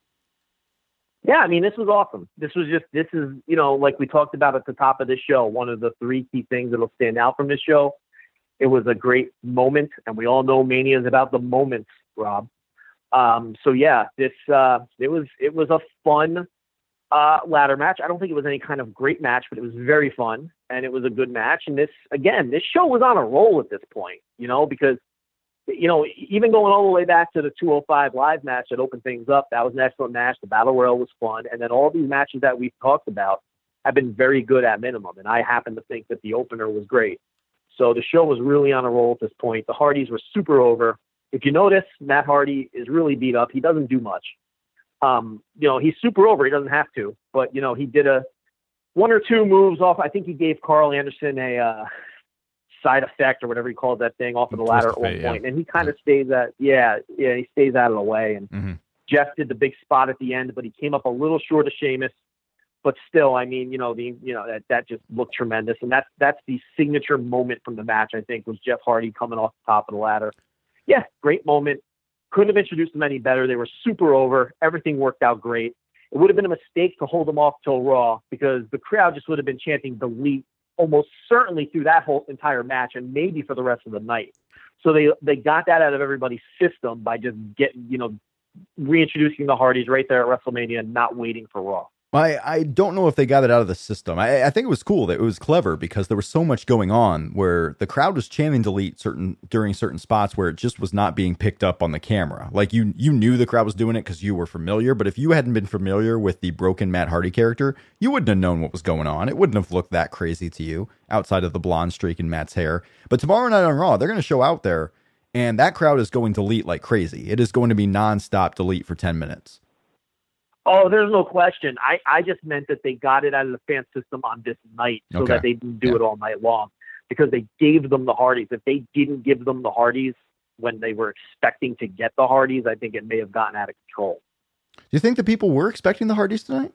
Yeah, I mean, this was awesome. This was just, this is, you know, like we talked about at the top of this show, one of the three key things that'll stand out from this show. It was a great moment, and we all know Mania is about the moments, Rob. Um, so yeah, this, uh, it was, it was a fun, uh, ladder match. I don't think it was any kind of great match, but it was very fun, and it was a good match. And this, again, this show was on a roll at this point, you know, because, you know, even going all the way back to the two oh five live match that opened things up, that was an excellent match. The Battle Royal was fun. And then all these matches that we've talked about have been very good at minimum. And I happen to think that the opener was great. So the show was really on a roll at this point. The Hardys were super over. If you notice, Matt Hardy is really beat up. He doesn't do much. Um, you know, he's super over. He doesn't have to, but you know, he did a one or two moves off. I think he gave Carl Anderson a, uh, side effect or whatever he called that thing off of the ladder at one point. Yeah. And he kind of stays at, yeah, yeah, he stays out of the way. And mm-hmm. Jeff did the big spot at the end, but he came up a little short of Sheamus. But still, I mean, you know, the, you know, that, that just looked tremendous. And that's, that's the signature moment from the match, I think, was Jeff Hardy coming off the top of the ladder. Yeah, great moment. Couldn't have introduced them any better. They were super over. Everything worked out great. It would have been a mistake to hold them off till Raw because the crowd just would have been chanting delete almost certainly through that whole entire match and maybe for the rest of the night. So they, they got that out of everybody's system by just getting, you know, reintroducing the Hardys right there at WrestleMania and not waiting for Raw. I, I don't know if they got it out of the system. I, I think it was cool. That it was clever because there was so much going on where the crowd was chanting delete certain during certain spots where it just was not being picked up on the camera. Like you you knew the crowd was doing it because you were familiar, but if you hadn't been familiar with the broken Matt Hardy character, you wouldn't have known what was going on. It wouldn't have looked that crazy to you outside of the blonde streak in Matt's hair. But tomorrow night on Raw, they're going to show out there, and that crowd is going to delete like crazy. It is going to be nonstop delete for ten minutes. Oh, there's no question. I, I just meant that they got it out of the fan system on this night so okay. that they didn't do yeah. it all night long because they gave them the Hardys. If they didn't give them the Hardys when they were expecting to get the Hardys, I think it may have gotten out of control. Do you think the people were expecting the Hardys tonight?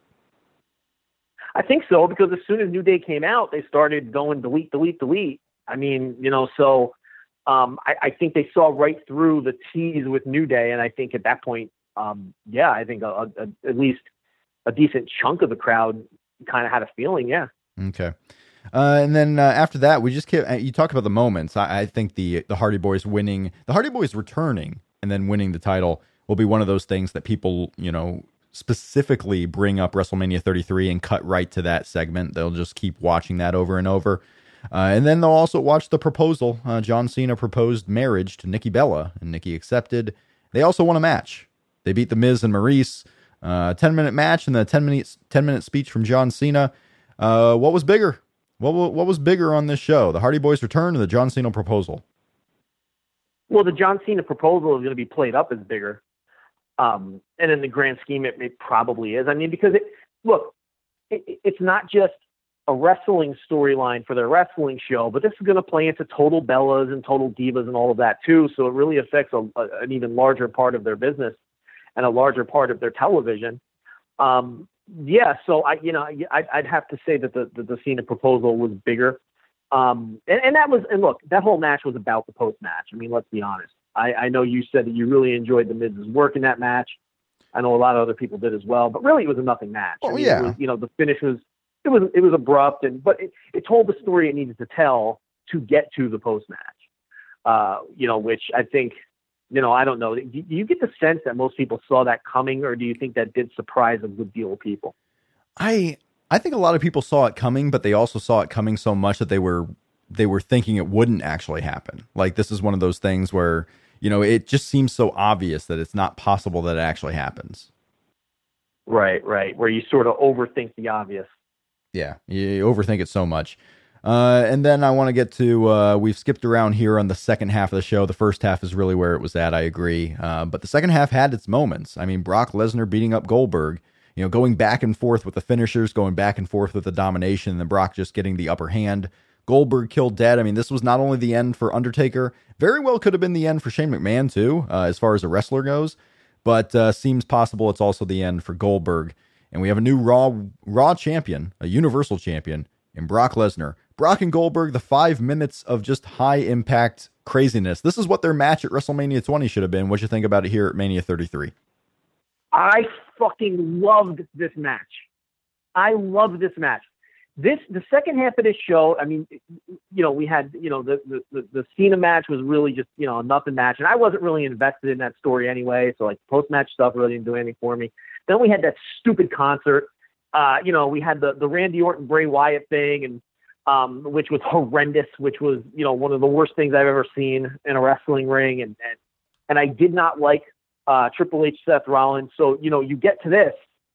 I think so, because as soon as New Day came out, they started going delete, delete, delete. I mean, you know, so um, I, I think they saw right through the tease with New Day. And I think at that point, Um, yeah, I think a, a, at least a decent chunk of the crowd kind of had a feeling. Yeah. Okay. Uh, and then uh, after that, we just kept, you talk about the moments. I, I think the the Hardy Boys winning, the Hardy Boys returning and then winning the title will be one of those things that people, you know, specifically bring up WrestleMania thirty-three and cut right to that segment. They'll just keep watching that over and over. Uh, and then they'll also watch the proposal. Uh, John Cena proposed marriage to Nikki Bella, and Nikki accepted. They also won a match. They beat The Miz and Maurice. Uh, ten minute match and the ten minute ten minute speech from John Cena. Uh, what was bigger? What what was bigger on this show? The Hardy Boys return or the John Cena proposal? Well, the John Cena proposal is going to be played up as bigger, um, and in the grand scheme, it, it probably is. I mean, because it look, it, it's not just a wrestling storyline for their wrestling show, but this is going to play into total Bellas and total Divas and all of that too. So it really affects a, a, an even larger part of their business and a larger part of their television. Um, yeah. So I, you know, I, I'd have to say that the, the, the Cena proposal was bigger. Um, and, and that was, and look, that whole match was about the post match. I mean, let's be honest. I, I know you said that you really enjoyed the Miz's work in that match. I know a lot of other people did as well, but really it was a nothing match. Oh, I mean, yeah. It was, you know, the finish was, it was, it was abrupt and, but it, it told the story it needed to tell to get to the post match. Uh, you know, which I think, you know, I don't know. Do you get the sense that most people saw that coming, or do you think that did surprise a good deal of people? I I think a lot of people saw it coming, but they also saw it coming so much that they were they were thinking it wouldn't actually happen. Like, this is one of those things where, you know, it just seems so obvious that it's not possible that it actually happens. Right, right. Where you sort of overthink the obvious. Yeah, you overthink it so much. Uh, and then I want to get to, uh, we've skipped around here on the second half of the show. The first half is really where it was at, I agree. Uh, but the second half had its moments. I mean, Brock Lesnar beating up Goldberg, you know, going back and forth with the finishers, going back and forth with the domination, and then Brock just getting the upper hand. Goldberg killed dead. I mean, this was not only the end for Undertaker, very well could have been the end for Shane McMahon too, uh, as far as a wrestler goes, but uh, seems possible it's also the end for Goldberg. And we have a new Raw Raw champion, a Universal champion, in Brock Lesnar. Brock and Goldberg, the five minutes of just high impact craziness. This is what their match at WrestleMania twenty should have been. What you think about it here at Mania thirty-three? I fucking loved this match. I loved this match. This the second half of this show. I mean, you know, we had you know the the the, the Cena match was really just you know a nothing match, and I wasn't really invested in that story anyway. So like post match stuff really didn't do anything for me. Then we had that stupid concert. Uh, you know, we had the the Randy Orton Bray Wyatt thing, and um, which was horrendous, which was you know one of the worst things I've ever seen in a wrestling ring, and and and I did not like uh, Triple H Seth Rollins. So you know, you get to this.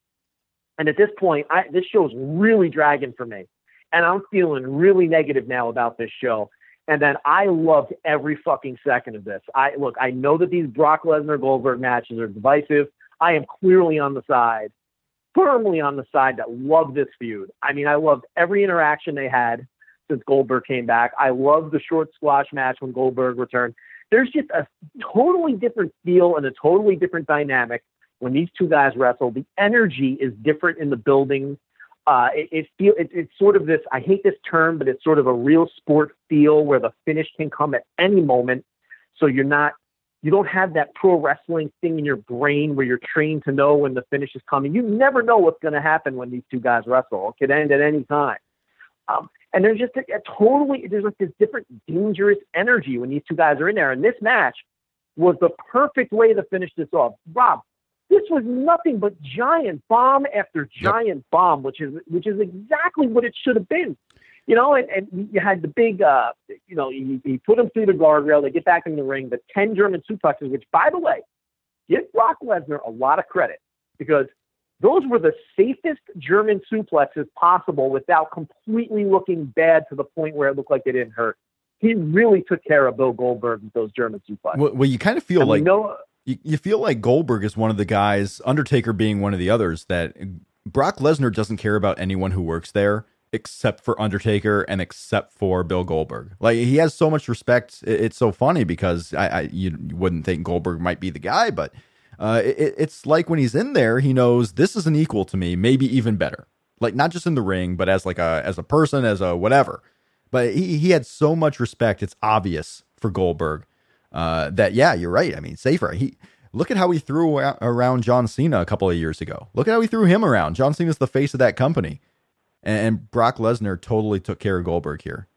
And at this point, I, this show's really dragging for me. And I'm feeling really negative now about this show. And then I loved every fucking second of this. I look, I know that these Brock Lesnar Goldberg matches are divisive. I am clearly on the side, firmly on the side that loved this feud. I mean, I loved every interaction they had since Goldberg came back. I loved the short squash match when Goldberg returned. There's just a totally different feel and a totally different dynamic when these two guys wrestle. The energy is different in the building. Uh, it, it feel it, it's sort of this, I hate this term, but it's sort of a real sport feel where the finish can come at any moment. So you're not, you don't have that pro wrestling thing in your brain where you're trained to know when the finish is coming. You never know what's going to happen when these two guys wrestle. It could end at any time. Um, and there's just a, a totally, there's like this different dangerous energy when these two guys are in there. And this match was the perfect way to finish this off. Rob, this was nothing but giant bomb after giant yep. bomb, which is which is exactly what it should have been. You know, and, and you had the big, uh, you know, you, you put them through the guardrail. They get back in the ring. The ten German suplexes, which, by the way, give Brock Lesnar a lot of credit because those were the safest German suplexes possible without completely looking bad to the point where it looked like they didn't hurt. He really took care of Bill Goldberg with those German suplexes. Well, well you kind of feel and like... Know, You, you feel like Goldberg is one of the guys, Undertaker being one of the others, that Brock Lesnar doesn't care about anyone who works there except for Undertaker and except for Bill Goldberg. Like, he has so much respect. It's so funny because I, I you wouldn't think Goldberg might be the guy, but uh, it, it's like when he's in there, he knows this is an equal to me, maybe even better. Like, not just in the ring, but as like a as a person, as a whatever. But he, he had so much respect. It's obvious for Goldberg. Uh, that, yeah, you're right. I mean, safer. He look at how he threw around John Cena a couple of years ago. Look at how he threw him around. John Cena's the face of that company. And, and Brock Lesnar totally took care of Goldberg here.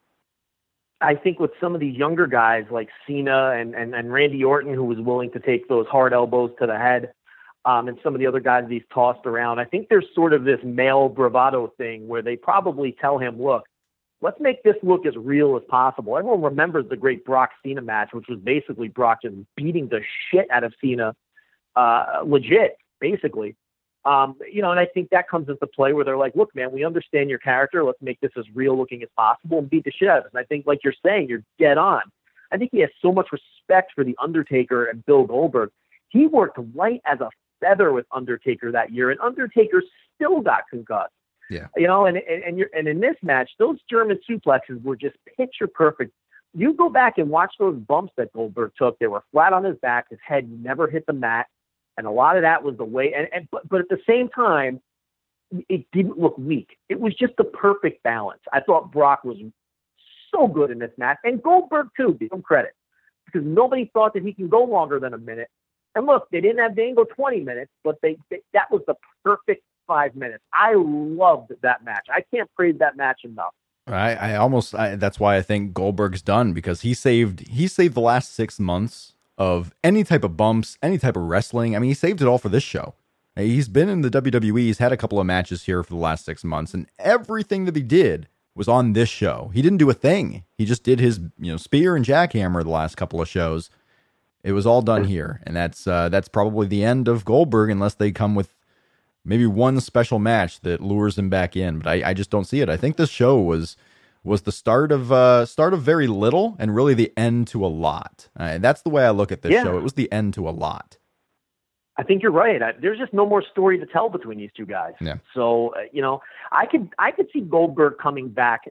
I think with some of these younger guys like Cena and, and, and Randy Orton, who was willing to take those hard elbows to the head, um, and some of the other guys he's tossed around, I think there's sort of this male bravado thing where they probably tell him, look, let's make this look as real as possible. Everyone remembers the great Brock Cena match, which was basically Brock just beating the shit out of Cena, uh, legit, basically. Um, you know, and I think that comes into play where they're like, look, man, we understand your character. Let's make this as real looking as possible and beat the shit out of us. And I think, like you're saying, you're dead on. I think he has so much respect for The Undertaker and Bill Goldberg. He worked light as a feather with Undertaker that year, and Undertaker still got concussed. Yeah, you know, and and and, you're, and in this match, those German suplexes were just picture perfect. You go back and watch those bumps that Goldberg took; they were flat on his back. His head never hit the mat, and a lot of that was the way. And, and but, but at the same time, it didn't look weak. It was just the perfect balance. I thought Brock was so good in this match, and Goldberg too. Give him credit because nobody thought that he can go longer than a minute. And look, they didn't have Dane go twenty minutes, but they, they that was the perfect five minutes. I loved that match. I can't praise that match enough. I, I almost, I, that's why I think Goldberg's done, because he saved, he saved the last six months of any type of bumps, any type of wrestling. I mean, he saved it all for this show. He's been in the W W E. He's had a couple of matches here for the last six months, and everything that he did was on this show. He didn't do a thing. He just did his, you know, spear and jackhammer the last couple of shows. It was all done here, and that's uh, that's probably the end of Goldberg unless they come with maybe one special match that lures him back in. But I, I just don't see it. I think this show was was the start of uh, start of very little and really the end to a lot. Uh, and that's the way I look at this yeah. show. It was the end to a lot. I think you're right. I, there's just no more story to tell between these two guys. Yeah. So uh, you know, I could I could see Goldberg coming back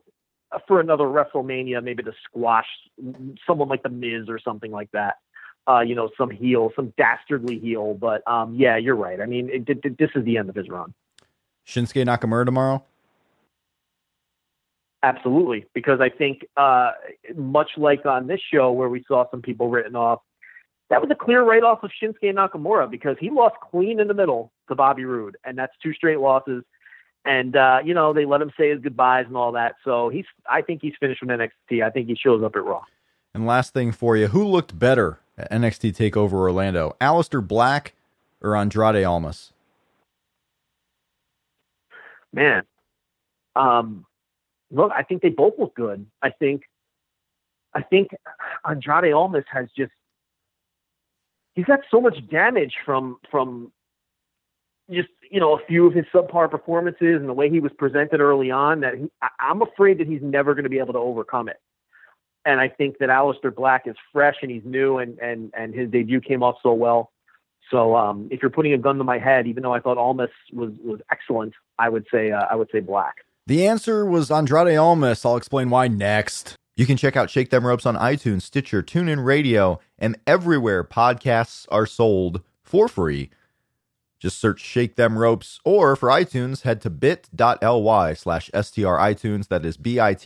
for another WrestleMania, maybe to squash someone like The Miz or something like that. Uh, you know, some heel, some dastardly heel. But um, yeah, you're right. I mean, it, it, this is the end of his run. Shinsuke Nakamura tomorrow? Absolutely, because I think uh, much like on this show where we saw some people written off, that was a clear write-off of Shinsuke Nakamura because he lost clean in the middle to Bobby Roode, and that's two straight losses. And, uh, you know, they let him say his goodbyes and all that. So he's, I think he's finished with N X T. I think he shows up at Raw. And last thing for you, who looked better at N X T TakeOver Orlando, Aleister Black or Andrade Almas? Man, um, look, I think they both look good. I think, I think Andrade Almas has just, he's got so much damage from, from just, you know, a few of his subpar performances and the way he was presented early on that he, I, I'm afraid that he's never going to be able to overcome it. And I think that Aleister Black is fresh and he's new and, and, and his debut came off so well. So um, if you're putting a gun to my head, even though I thought Almas was, was excellent, I would say, uh, I would say Black. The answer was Andrade Almas. I'll explain why next. You can check out Shake Them Ropes on iTunes, Stitcher, TuneIn Radio, and everywhere podcasts are sold for free. Just search Shake Them Ropes, or for iTunes, head to bit.ly slash STR iTunes. That is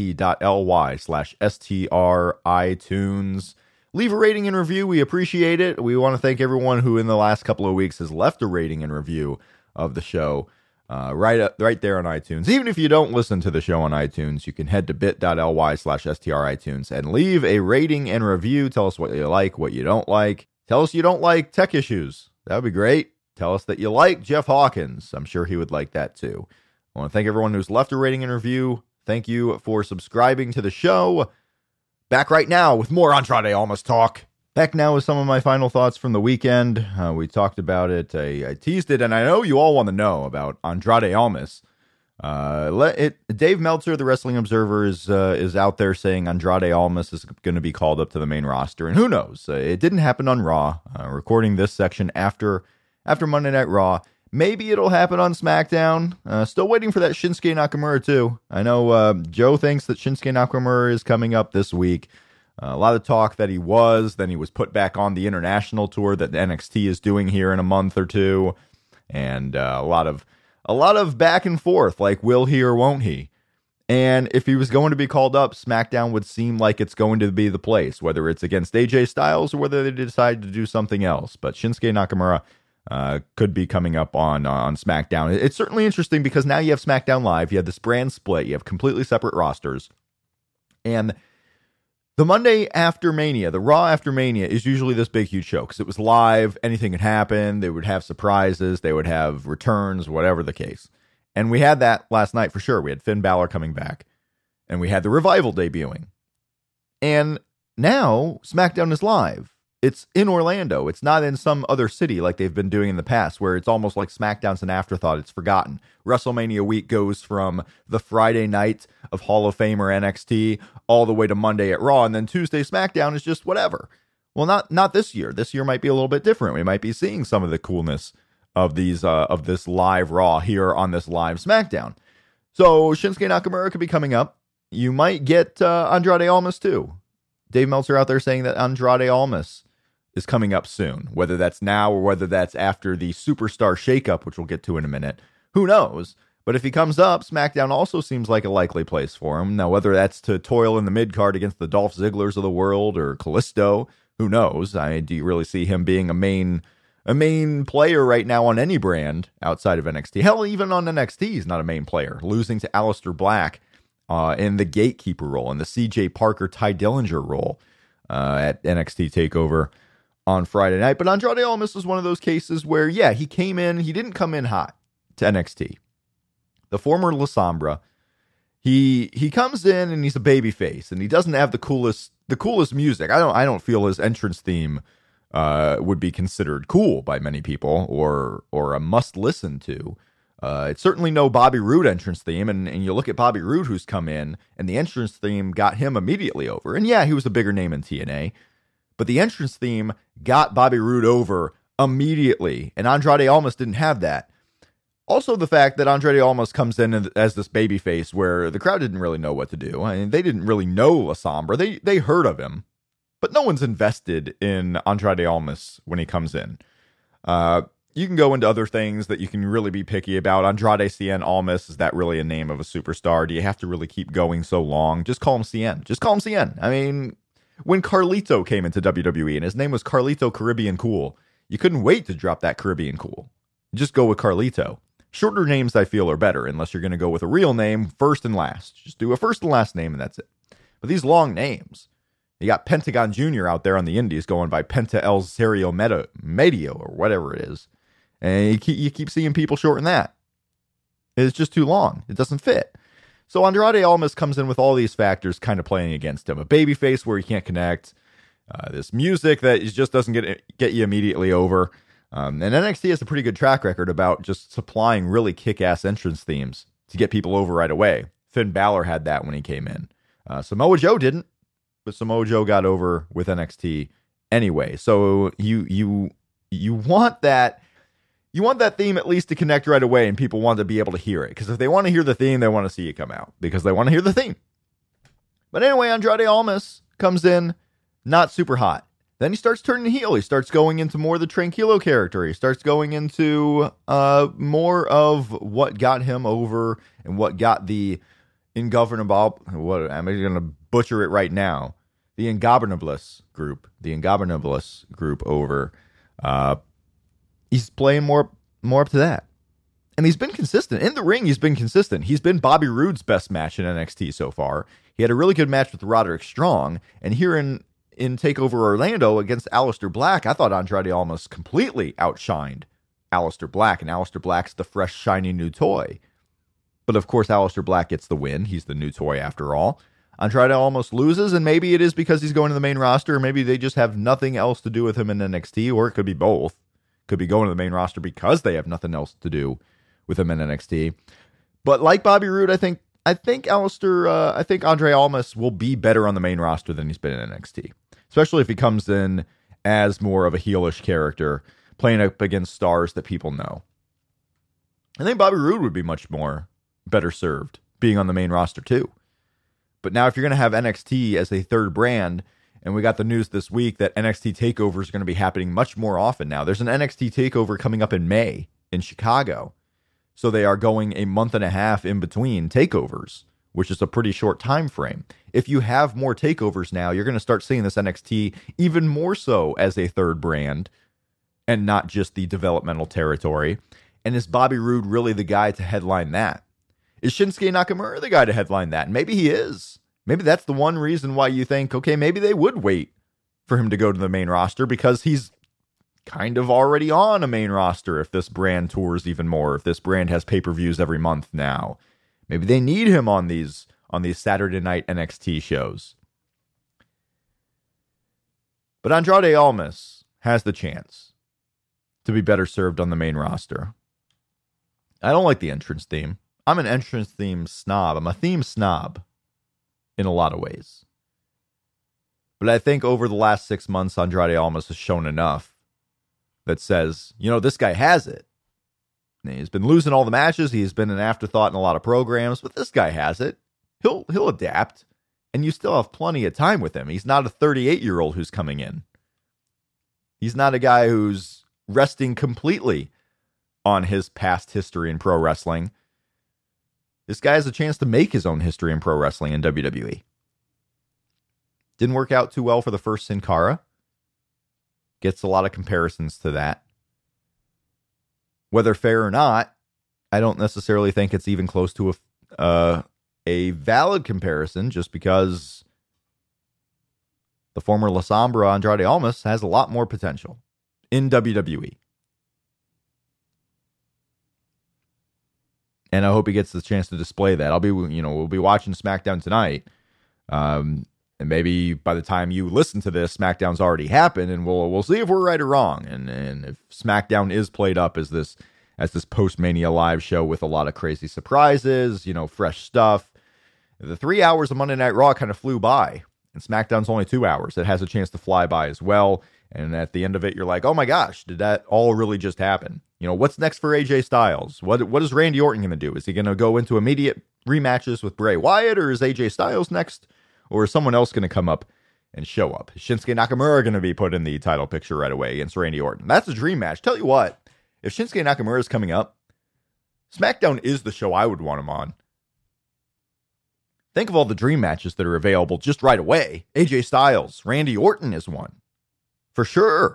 bit.ly slash STR iTunes. Leave a rating and review. We appreciate it. We want to thank everyone who in the last couple of weeks has left a rating and review of the show uh, right up, right there on iTunes. Even if you don't listen to the show on iTunes, you can head to bit.ly slash STR iTunes and leave a rating and review. Tell us what you like, what you don't like. Tell us you don't like tech issues. That would be great. Tell us that you like Jeff Hawkins. I'm sure he would like that too. I want to thank everyone who's left a rating and review. Thank you for subscribing to the show. Back right now with more Andrade Almas talk. Back now with some of my final thoughts from the weekend. Uh, we talked about it. I, I teased it, and I know you all want to know about Andrade Almas. Uh, let it. Dave Meltzer, the Wrestling Observer, is uh, is out there saying Andrade Almas is going to be called up to the main roster, and who knows? Uh, it didn't happen on Raw. Uh, recording this section after after Monday Night Raw. Maybe it'll happen on SmackDown. Uh, still waiting for that Shinsuke Nakamura, too. I know uh, Joe thinks that Shinsuke Nakamura is coming up this week. Uh, a lot of talk that he was. Then he was put back on the international tour that N X T is doing here in a month or two. And uh, a lot of a lot of back and forth, like will he or won't he? And if he was going to be called up, SmackDown would seem like it's going to be the place, whether it's against A J Styles or whether they decide to do something else. But Shinsuke Nakamura Uh, could be coming up on on SmackDown. It's certainly interesting because now you have SmackDown Live, you have this brand split, you have completely separate rosters, and the Monday after Mania, the Raw after Mania, is usually this big huge show because it was live, anything could happen, they would have surprises, they would have returns, whatever the case. And we had that last night for sure. We had Finn Balor coming back, and we had the Revival debuting. And now SmackDown is live. It's in Orlando. It's not in some other city like they've been doing in the past, where it's almost like SmackDown's an afterthought. It's forgotten. WrestleMania week goes from the Friday night of Hall of Famer N X T all the way to Monday at Raw, and then Tuesday SmackDown is just whatever. Well, not not this year. This year might be a little bit different. We might be seeing some of the coolness of these uh, of this live Raw here on this live SmackDown. So Shinsuke Nakamura could be coming up. You might get uh, Andrade Almas too. Dave Meltzer out there saying that Andrade Almas is coming up soon, whether that's now or whether that's after the Superstar shakeup, which we'll get to in a minute. Who knows? But if he comes up, SmackDown also seems like a likely place for him. Now, whether that's to toil in the mid-card against the Dolph Zigglers of the world or Kalisto, who knows? I do you really see him being a main a main player right now on any brand outside of N X T? Hell, even on N X T, he's not a main player, losing to Aleister Black uh, in the gatekeeper role, in the C J Parker, Ty Dillinger role uh, at N X T TakeOver on Friday night. But Andrade Almas is one of those cases where, yeah, he came in, he didn't come in hot to N X T. The former La Sombra, he he comes in and he's a babyface, and he doesn't have the coolest the coolest music. I don't I don't feel his entrance theme uh, would be considered cool by many people or or a must listen to. Uh, it's certainly no Bobby Roode entrance theme, and, and you look at Bobby Roode who's come in, and the entrance theme got him immediately over. And yeah, he was a bigger name in T N A. But the entrance theme got Bobby Roode over immediately, and Andrade Almas didn't have that. Also, the fact that Andrade Almas comes in as this babyface where the crowd didn't really know what to do. I mean, they didn't really know La Sombra. They, they heard of him, but no one's invested in Andrade Almas when he comes in. Uh, you can go into other things that you can really be picky about. Andrade Cien Almas, is that really a name of a superstar? Do you have to really keep going so long? Just call him Cien. Just call him Cien. I mean, when Carlito came into W W E and his name was Carlito Caribbean Cool, you couldn't wait to drop that Caribbean Cool. Just go with Carlito. Shorter names, I feel, are better, unless you're going to go with a real name, first and last. Just do a first and last name, and that's it. But these long names, you got Pentagon Junior out there on the indies going by Penta El Serio Meta, Medio, or whatever it is. And you keep, you keep seeing people shorten that. It's just too long. It doesn't fit. So Andrade Almas comes in with all these factors kind of playing against him. A babyface where he can't connect. Uh, this music that just doesn't get get you immediately over. Um, and N X T has a pretty good track record about just supplying really kick-ass entrance themes to get people over right away. Finn Balor had that when he came in. Uh, Samoa Joe didn't, but Samoa Joe got over with N X T anyway. So you you you want that you want that theme at least to connect right away, and people want to be able to hear it. Because if they want to hear the theme, they want to see it come out because they want to hear the theme. But anyway, Andrade Almas comes in not super hot. Then he starts turning heel. He starts going into more of the Tranquilo character. He starts going into uh, more of what got him over and what got the Ingovernable, what I'm going to butcher it right now, the Ingobernables group, the Ingobernables group over. Uh, he's playing more, more up to that. And he's been consistent. In the ring, he's been consistent. He's been Bobby Roode's best match in N X T so far. He had a really good match with Roderick Strong. And here in In TakeOver Orlando against Aleister Black, I thought Andrade Almas completely outshined Aleister Black, and Aleister Black's the fresh, shiny new toy. But of course, Aleister Black gets the win. He's the new toy after all. Andrade Almas loses, and maybe it is because he's going to the main roster, or maybe they just have nothing else to do with him in N X T, or it could be both. Could be going to the main roster because they have nothing else to do with him in N X T. But like Bobby Roode, I think I think Aleister, uh, I think Andrade Almas will be better on the main roster than he's been in N X T. Especially if he comes in as more of a heelish character, playing up against stars that people know. I think Bobby Roode would be much more better served being on the main roster too. But now if you're going to have N X T as a third brand, and we got the news this week that N X T TakeOver is going to be happening much more often now. There's an N X T TakeOver coming up in May in Chicago. So they are going a month and a half in between takeovers, which is a pretty short time frame. If you have more takeovers now, you're going to start seeing this N X T even more so as a third brand and not just the developmental territory. And is Bobby Roode really the guy to headline that? Is Shinsuke Nakamura the guy to headline that? And maybe he is. Maybe that's the one reason why you think, okay, maybe they would wait for him to go to the main roster because he's kind of already on a main roster if this brand tours even more, if this brand has pay-per-views every month now. Maybe they need him on these on these Saturday night N X T shows. But Andrade Almas has the chance to be better served on the main roster. I don't like the entrance theme. I'm an entrance theme snob. I'm a theme snob in a lot of ways. But I think over the last six months, Andrade Almas has shown enough that says, you know, this guy has it. He's been losing all the matches. He's been an afterthought in a lot of programs, but this guy has it. He'll he'll adapt, and you still have plenty of time with him. He's not a thirty-eight-year-old who's coming in. He's not a guy who's resting completely on his past history in pro wrestling. This guy has a chance to make his own history in pro wrestling in W W E. Didn't work out too well for the first Sin Cara. Gets a lot of comparisons to that. Whether fair or not, I don't necessarily think it's even close to a uh, a valid comparison just because the former La Sombra Andrade Almas has a lot more potential in W W E. And I hope he gets the chance to display that. I'll be, you know, we'll be watching SmackDown tonight. Um, and maybe by the time you listen to this, SmackDown's already happened, and we'll we'll see if we're right or wrong. And and if SmackDown is played up as this as this post-Mania live show with a lot of crazy surprises, you know, fresh stuff. The three hours of Monday Night Raw kind of flew by, and SmackDown's only two hours. It has a chance to fly by as well. And at the end of it, you're like, oh my gosh, did that all really just happen? You know, what's next for A J Styles? What what is Randy Orton going to do? Is he going to go into immediate rematches with Bray Wyatt, or is A J Styles next? Or is someone else going to come up and show up? Is Shinsuke Nakamura going to be put in the title picture right away against Randy Orton? That's a dream match. Tell you what, if Shinsuke Nakamura is coming up, SmackDown is the show I would want him on. Think of all the dream matches that are available just right away. A J Styles, Randy Orton is one. For sure.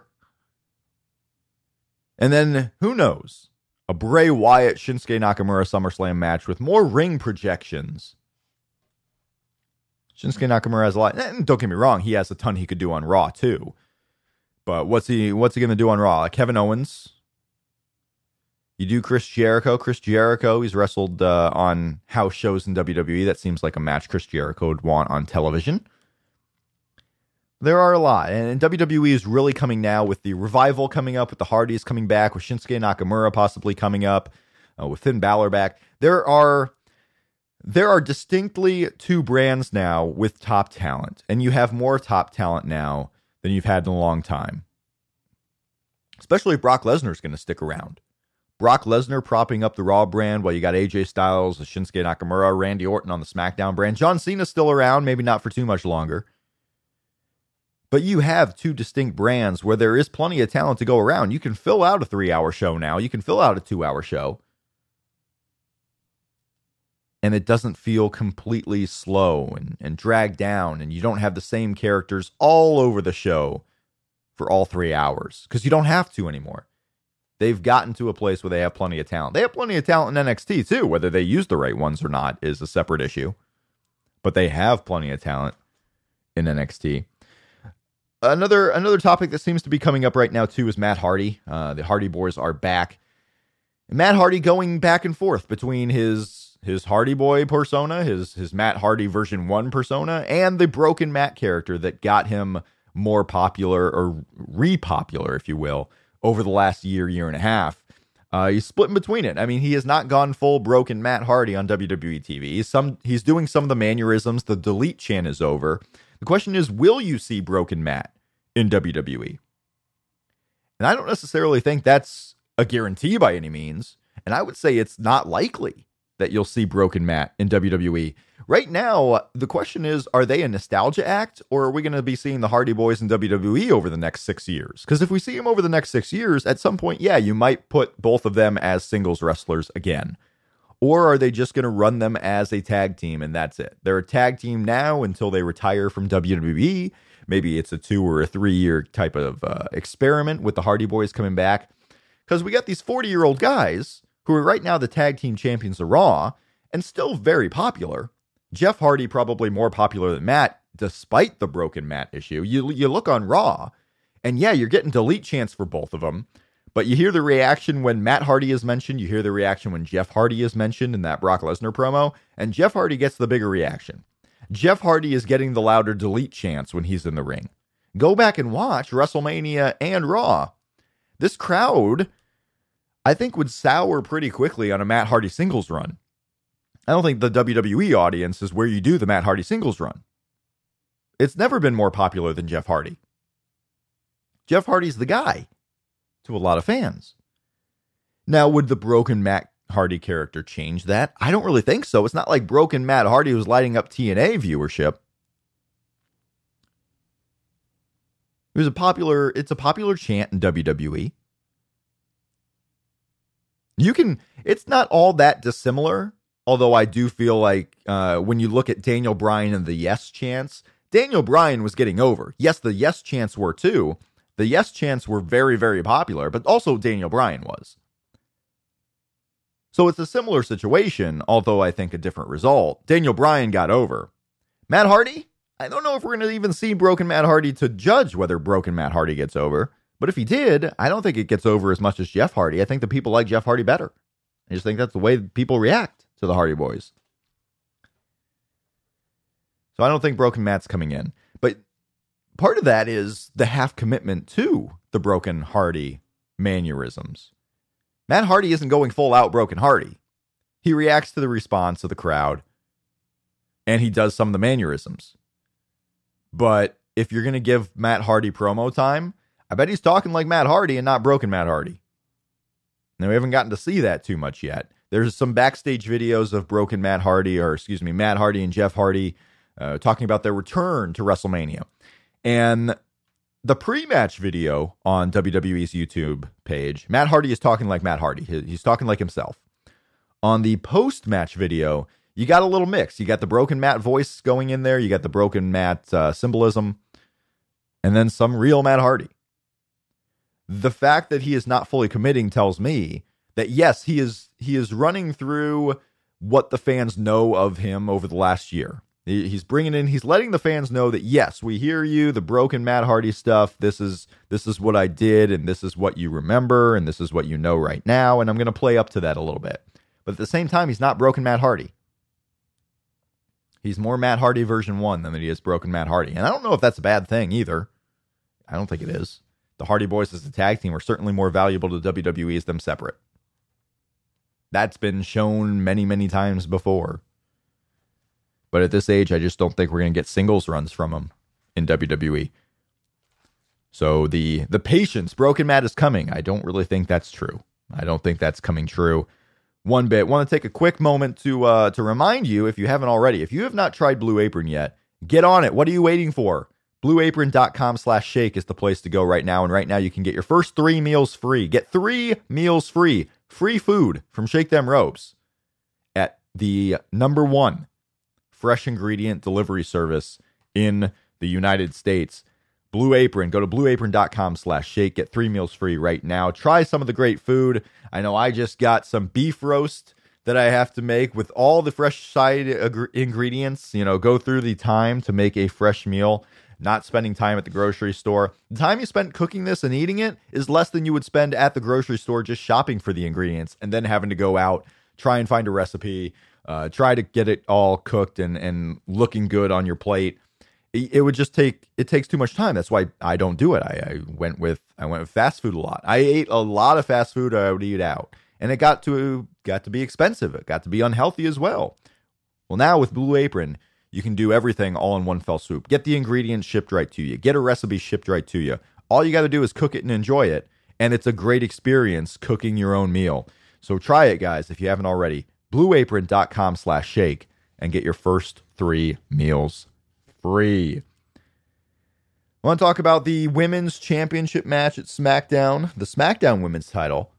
And then, who knows? A Bray Wyatt, Shinsuke Nakamura SummerSlam match with more ring projections. Shinsuke Nakamura has a lot. And don't get me wrong, he has a ton he could do on Raw, too. But what's he what's he going to do on Raw? Kevin Owens. You do Chris Jericho. Chris Jericho, he's wrestled uh, on house shows in W W E. That seems like a match Chris Jericho would want on television. There are a lot. And W W E is really coming now with the Revival coming up, with the Hardys coming back, with Shinsuke Nakamura possibly coming up, uh, with Finn Balor back. There are, there are distinctly two brands now with top talent. And you have more top talent now than you've had in a long time. Especially if Brock Lesnar is going to stick around. Brock Lesnar propping up the Raw brand while you got A J Styles, Shinsuke Nakamura, Randy Orton on the SmackDown brand. John Cena's still around, maybe not for too much longer. But you have two distinct brands where there is plenty of talent to go around. You can fill out a three-hour show now. You can fill out a two-hour show. And it doesn't feel completely slow and, and dragged down. And you don't have the same characters all over the show for all three hours. Because you don't have to anymore. They've gotten to a place where they have plenty of talent. They have plenty of talent in N X T too. Whether they use the right ones or not is a separate issue. But they have plenty of talent in N X T. Another another topic that seems to be coming up right now, too, is Matt Hardy. Uh, the Hardy Boys are back. And Matt Hardy going back and forth between his his Hardy Boy persona, his, his Matt Hardy version one persona, and the Broken Matt character that got him more popular, or re-popular, if you will, over the last year, year and a half. Uh, he's splitting between it. I mean, he has not gone full Broken Matt Hardy on W W E T V. He's, some, he's doing some of the mannerisms. The delete chant is over. The question is, will you see Broken Matt in W W E? And I don't necessarily think that's a guarantee by any means. And I would say it's not likely that you'll see Broken Matt in W W E. Right now, the question is, are they a nostalgia act, or are we going to be seeing the Hardy Boys in W W E over the next six years? Because if we see them over the next six years, at some point, yeah, you might put both of them as singles wrestlers again. Or are they just going to run them as a tag team and that's it? They're a tag team now until they retire from W W E. Maybe it's a two or a three year type of uh, experiment with the Hardy Boys coming back. Because we got these forty year old guys who are right now the tag team champions of Raw and still very popular. Jeff Hardy probably more popular than Matt, despite the Broken Matt issue. You, you look on Raw and yeah, you're getting delete chants for both of them. But you hear the reaction when Matt Hardy is mentioned. You hear the reaction when Jeff Hardy is mentioned in that Brock Lesnar promo. And Jeff Hardy gets the bigger reaction. Jeff Hardy is getting the louder delete chants when he's in the ring. Go back and watch WrestleMania and Raw. This crowd, I think, would sour pretty quickly on a Matt Hardy singles run. I don't think the W W E audience is where you do the Matt Hardy singles run. It's never been more popular than Jeff Hardy. Jeff Hardy's the guy to a lot of fans. Now, would the Broken Matt Hardy character change that? I don't really think so. It's not like Broken Matt Hardy was lighting up T N A viewership. It was a popular, it's a popular chant in W W E. You can, it's not all that dissimilar, although I do feel like uh, when you look at Daniel Bryan and the Yes chants, Daniel Bryan was getting over. Yes, the Yes chants were too. The Yes chants were very, very popular, but also Daniel Bryan was. So it's a similar situation, although I think a different result. Daniel Bryan got over. Matt Hardy? I don't know if we're going to even see Broken Matt Hardy to judge whether Broken Matt Hardy gets over. But if he did, I don't think it gets over as much as Jeff Hardy. I think the people like Jeff Hardy better. I just think that's the way people react to the Hardy Boys. So I don't think Broken Matt's coming in. But part of that is the half commitment to the Broken Hardy mannerisms. Matt Hardy isn't going full out Broken Hardy. He reacts to the response of the crowd, and he does some of the mannerisms. But if you're going to give Matt Hardy promo time, I bet he's talking like Matt Hardy and not Broken Matt Hardy. Now, we haven't gotten to see that too much yet. There's some backstage videos of Broken Matt Hardy, or excuse me, Matt Hardy and Jeff Hardy uh, talking about their return to WrestleMania. And the pre-match video on W W E's YouTube page, Matt Hardy is talking like Matt Hardy. He's talking like himself. On the post-match video, you got a little mix. You got the Broken Matt voice going in there. You got the Broken Matt uh, symbolism. And then some real Matt Hardy. The fact that he is not fully committing tells me that, yes, he is he is running through what the fans know of him over the last year. He's bringing in, he's letting the fans know that, yes, we hear you, the Broken Matt Hardy stuff. This is this is what I did, and this is what you remember, and this is what you know right now, and I'm going to play up to that a little bit. But at the same time, he's not Broken Matt Hardy. He's more Matt Hardy version one than he is Broken Matt Hardy. And I don't know if that's a bad thing either. I don't think it is. The Hardy Boys as a tag team are certainly more valuable to W W E as them separate. That's been shown many, many times before. But at this age, I just don't think we're going to get singles runs from them in W W E. So the the patience, Broken Matt is coming. I don't really think that's true. I don't think that's coming true one bit. Want to take a quick moment to uh, to remind you, if you haven't already, if you have not tried Blue Apron yet, get on it. What are you waiting for? blue apron dot com slash shake is the place to go right now. And right now you can get your first three meals free. Get three meals free. Free food from Shake Them Ropes at the number one fresh ingredient delivery service in the United States. Blue Apron. Go to blue apron dot com slash shake. Get three meals free right now. Try some of the great food. I know I just got some beef roast that I have to make with all the fresh side ag- ingredients. You know, go through the time to make a fresh meal. Not spending time at the grocery store. The time you spent cooking this and eating it is less than you would spend at the grocery store just shopping for the ingredients and then having to go out, try and find a recipe, uh, try to get it all cooked and, and looking good on your plate. It, it would just take, it takes too much time. That's why I don't do it. I, I went with, I went with fast food a lot. I ate a lot of fast food I would eat out, and it got to, got to be expensive. It got to be unhealthy as well. Well, now with Blue Apron, you can do everything all in one fell swoop. Get the ingredients shipped right to you. Get a recipe shipped right to you. All you got to do is cook it and enjoy it. And it's a great experience cooking your own meal. So try it, guys, if you haven't already. blue apron dot com slash shake and get your first three meals free. I want to talk about the women's championship match at SmackDown. The SmackDown women's title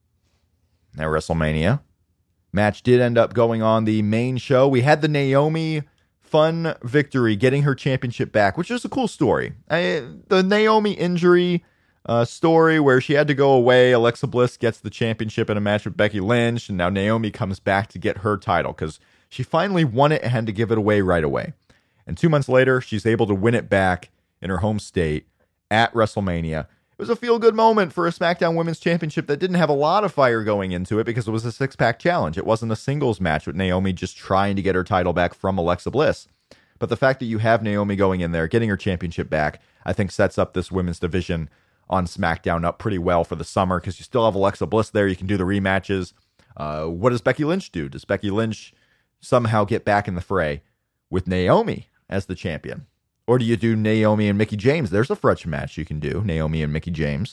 at WrestleMania. Match did end up going on the main show. We had the Naomi fun victory, getting her championship back, which is a cool story. I, the Naomi injury uh, story where she had to go away. Alexa Bliss gets the championship in a match with Becky Lynch, and now Naomi comes back to get her title because she finally won it and had to give it away right away. And two months later, she's able to win it back in her home state at WrestleMania. It was a feel-good moment for a SmackDown Women's Championship that didn't have a lot of fire going into it because it was a six-pack challenge. It wasn't a singles match with Naomi just trying to get her title back from Alexa Bliss. But the fact that you have Naomi going in there, getting her championship back, I think sets up this women's division on SmackDown up pretty well for the summer because you still have Alexa Bliss there. You can do the rematches. Uh, what does Becky Lynch do? Does Becky Lynch somehow get back in the fray with Naomi as the champion? Or do you do Naomi and Mickie James? There's a fresh match you can do, Naomi and Mickie James.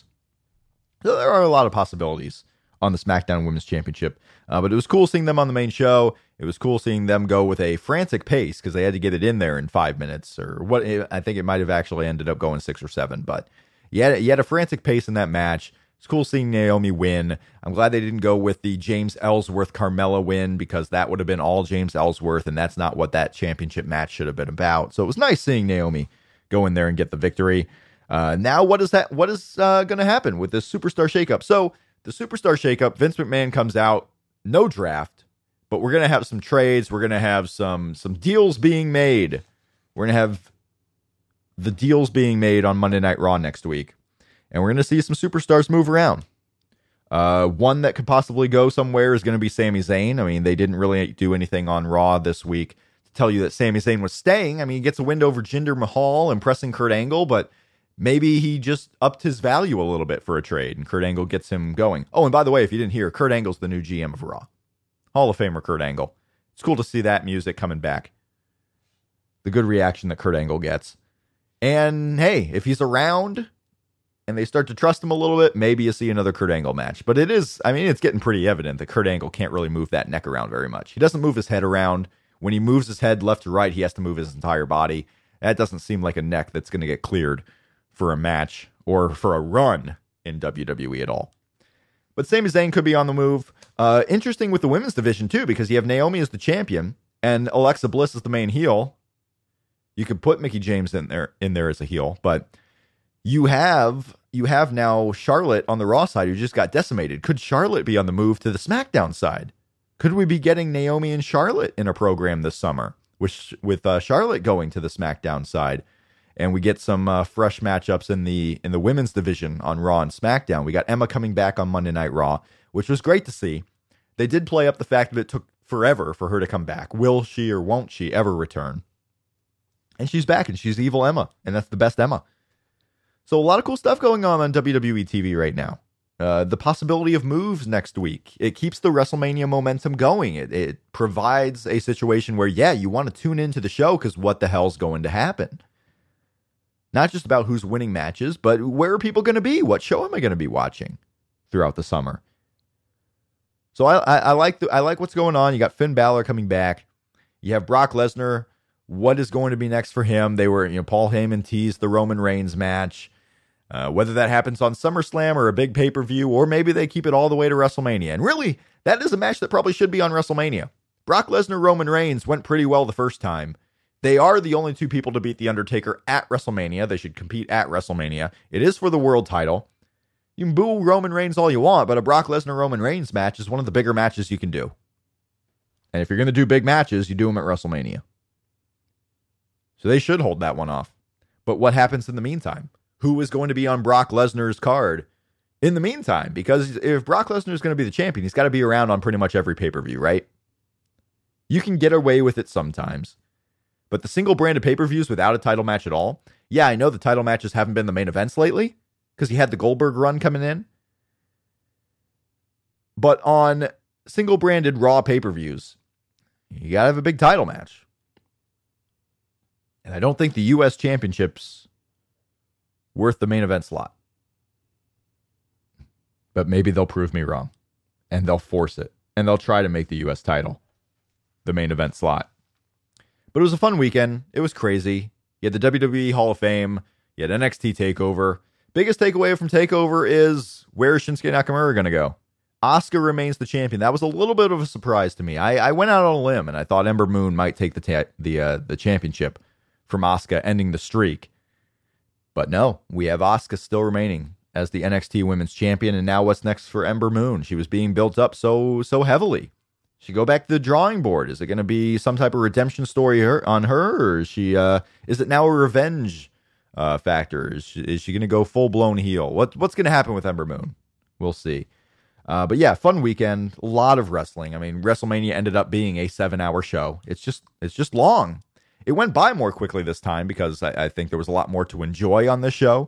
So there are a lot of possibilities on the SmackDown Women's Championship. Uh, but it was cool seeing them on the main show. It was cool seeing them go with a frantic pace because they had to get it in there in five minutes. Or what I think it might have actually ended up going six or seven. But you had, you had a frantic pace in that match. It's cool seeing Naomi win. I'm glad they didn't go with the James Ellsworth Carmella win because that would have been all James Ellsworth, and that's not what that championship match should have been about. So it was nice seeing Naomi go in there and get the victory. Uh, now, what is that? What is uh, going to happen with this Superstar Shakeup? So the Superstar Shakeup, Vince McMahon comes out, no draft, but we're going to have some trades. We're going to have some some deals being made. We're going to have the deals being made on Monday Night Raw next week. And we're going to see some superstars move around. Uh, one that could possibly go somewhere is going to be Sami Zayn. I mean, they didn't really do anything on Raw this week to tell you that Sami Zayn was staying. I mean, he gets a win over Jinder Mahal, impressing Kurt Angle, but maybe he just upped his value a little bit for a trade, and Kurt Angle gets him going. Oh, and by the way, if you didn't hear, Kurt Angle's the new G M of Raw. Hall of Famer Kurt Angle. It's cool to see that music coming back. The good reaction that Kurt Angle gets. And hey, if he's around and they start to trust him a little bit, maybe you see another Kurt Angle match. But it is, I mean, it's getting pretty evident that Kurt Angle can't really move that neck around very much. He doesn't move his head around. When he moves his head left to right, he has to move his entire body. That doesn't seem like a neck that's going to get cleared for a match or for a run in W W E at all. But Sami Zayn could be on the move. Uh, interesting with the women's division, too, because you have Naomi as the champion and Alexa Bliss as the main heel. You could put Mickie James in there in there as a heel, but you have you have now Charlotte on the Raw side who just got decimated. Could Charlotte be on the move to the SmackDown side? Could we be getting Naomi and Charlotte in a program this summer, with, with uh, Charlotte going to the SmackDown side? And we get some uh, fresh matchups in the in the women's division on Raw and SmackDown. We got Emma coming back on Monday Night Raw, which was great to see. They did play up the fact that it took forever for her to come back. Will she or won't she ever return? And she's back, and she's evil Emma, and that's the best Emma. So a lot of cool stuff going on on W W E T V right now. Uh, the possibility of moves next week. It keeps the WrestleMania momentum going. It, it provides a situation where, yeah, you want to tune into the show because what the hell's going to happen? Not just about who's winning matches, but where are people going to be? What show am I going to be watching throughout the summer? So I, I, I like the, I like what's going on. You got Finn Balor coming back. You have Brock Lesnar. What is going to be next for him? They were, you know, Paul Heyman teased the Roman Reigns match. Uh, whether that happens on SummerSlam or a big pay-per-view, or maybe they keep it all the way to WrestleMania. And really, that is a match that probably should be on WrestleMania. Brock Lesnar, Roman Reigns went pretty well the first time. They are the only two people to beat The Undertaker at WrestleMania. They should compete at WrestleMania. It is for the world title. You can boo Roman Reigns all you want, but a Brock Lesnar-Roman Reigns match is one of the bigger matches you can do. And if you're going to do big matches, you do them at WrestleMania. So they should hold that one off. But what happens in the meantime? Who is going to be on Brock Lesnar's card in the meantime? Because if Brock Lesnar is going to be the champion, he's got to be around on pretty much every pay-per-view, right? You can get away with it sometimes. But the single branded pay-per-views without a title match at all, yeah, I know the title matches haven't been the main events lately because he had the Goldberg run coming in. But on single branded Raw pay-per-views, you got to have a big title match. And I don't think the U S Championship's worth the main event slot. But maybe they'll prove me wrong. And they'll force it. And they'll try to make the U S title the main event slot. But it was a fun weekend. It was crazy. You had the W W E Hall of Fame. You had N X T TakeOver. Biggest takeaway from TakeOver is, where is Shinsuke Nakamura going to go? Asuka remains the champion. That was a little bit of a surprise to me. I, I went out on a limb, and I thought Ember Moon might take the ta- the uh, the championship from Asuka, ending the streak. But no, we have Asuka still remaining as the N X T Women's Champion, and now what's next for Ember Moon? She was being built up so so heavily. She go back to the drawing board. Is it going to be some type of redemption story her, on her, or is she? Uh, is it now a revenge uh, factor? Is she, is she going to go full blown heel? What what's going to happen with Ember Moon? We'll see. Uh, but yeah, fun weekend. A lot of wrestling. I mean, WrestleMania ended up being a seven hour show. It's just it's just long. It went by more quickly this time because I, I think there was a lot more to enjoy on this show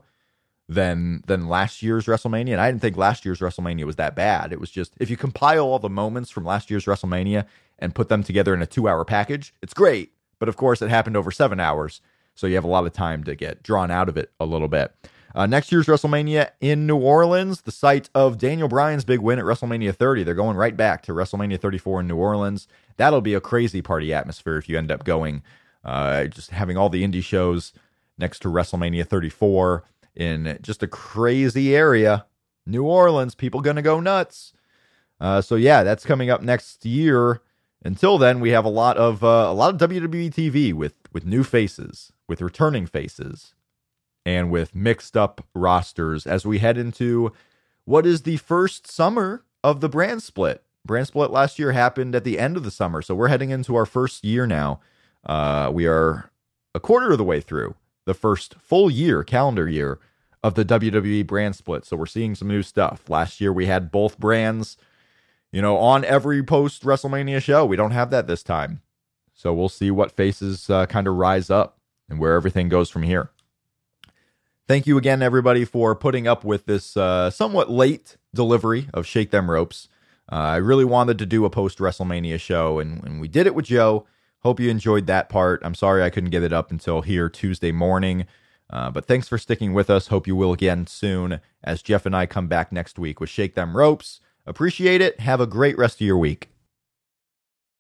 than than last year's WrestleMania. And I didn't think last year's WrestleMania was that bad. It was just, if you compile all the moments from last year's WrestleMania and put them together in a two-hour package, it's great. But of course, it happened over seven hours, so you have a lot of time to get drawn out of it a little bit. Uh, next year's WrestleMania in New Orleans, the site of Daniel Bryan's big win at WrestleMania thirty. They're going right back to WrestleMania thirty-four in New Orleans. That'll be a crazy party atmosphere if you end up going. Uh, just having all the indie shows next to WrestleMania thirty-four in just a crazy area. New Orleans, people going to go nuts. Uh, so yeah, that's coming up next year. Until then, we have a lot of uh, a lot of W W E T V with with new faces, with returning faces, and with mixed up rosters as we head into what is the first summer of the brand split. Brand split last year happened at the end of the summer, so we're heading into our first year now. Uh, we are a quarter of the way through the first full year, calendar year, of the W W E brand split. So we're seeing some new stuff. Last year we had both brands, you know, on every post WrestleMania show. We don't have that this time. So we'll see what faces uh, kind of rise up and where everything goes from here. Thank you again, everybody, for putting up with this uh, somewhat late delivery of Shake Them Ropes. Uh, I really wanted to do a post WrestleMania show, and, and we did it with Joe. Hope you enjoyed that part. I'm sorry I couldn't get it up until here Tuesday morning. Uh, but thanks for sticking with us. Hope you will again soon as Jeff and I come back next week with Shake Them Ropes. Appreciate it. Have a great rest of your week.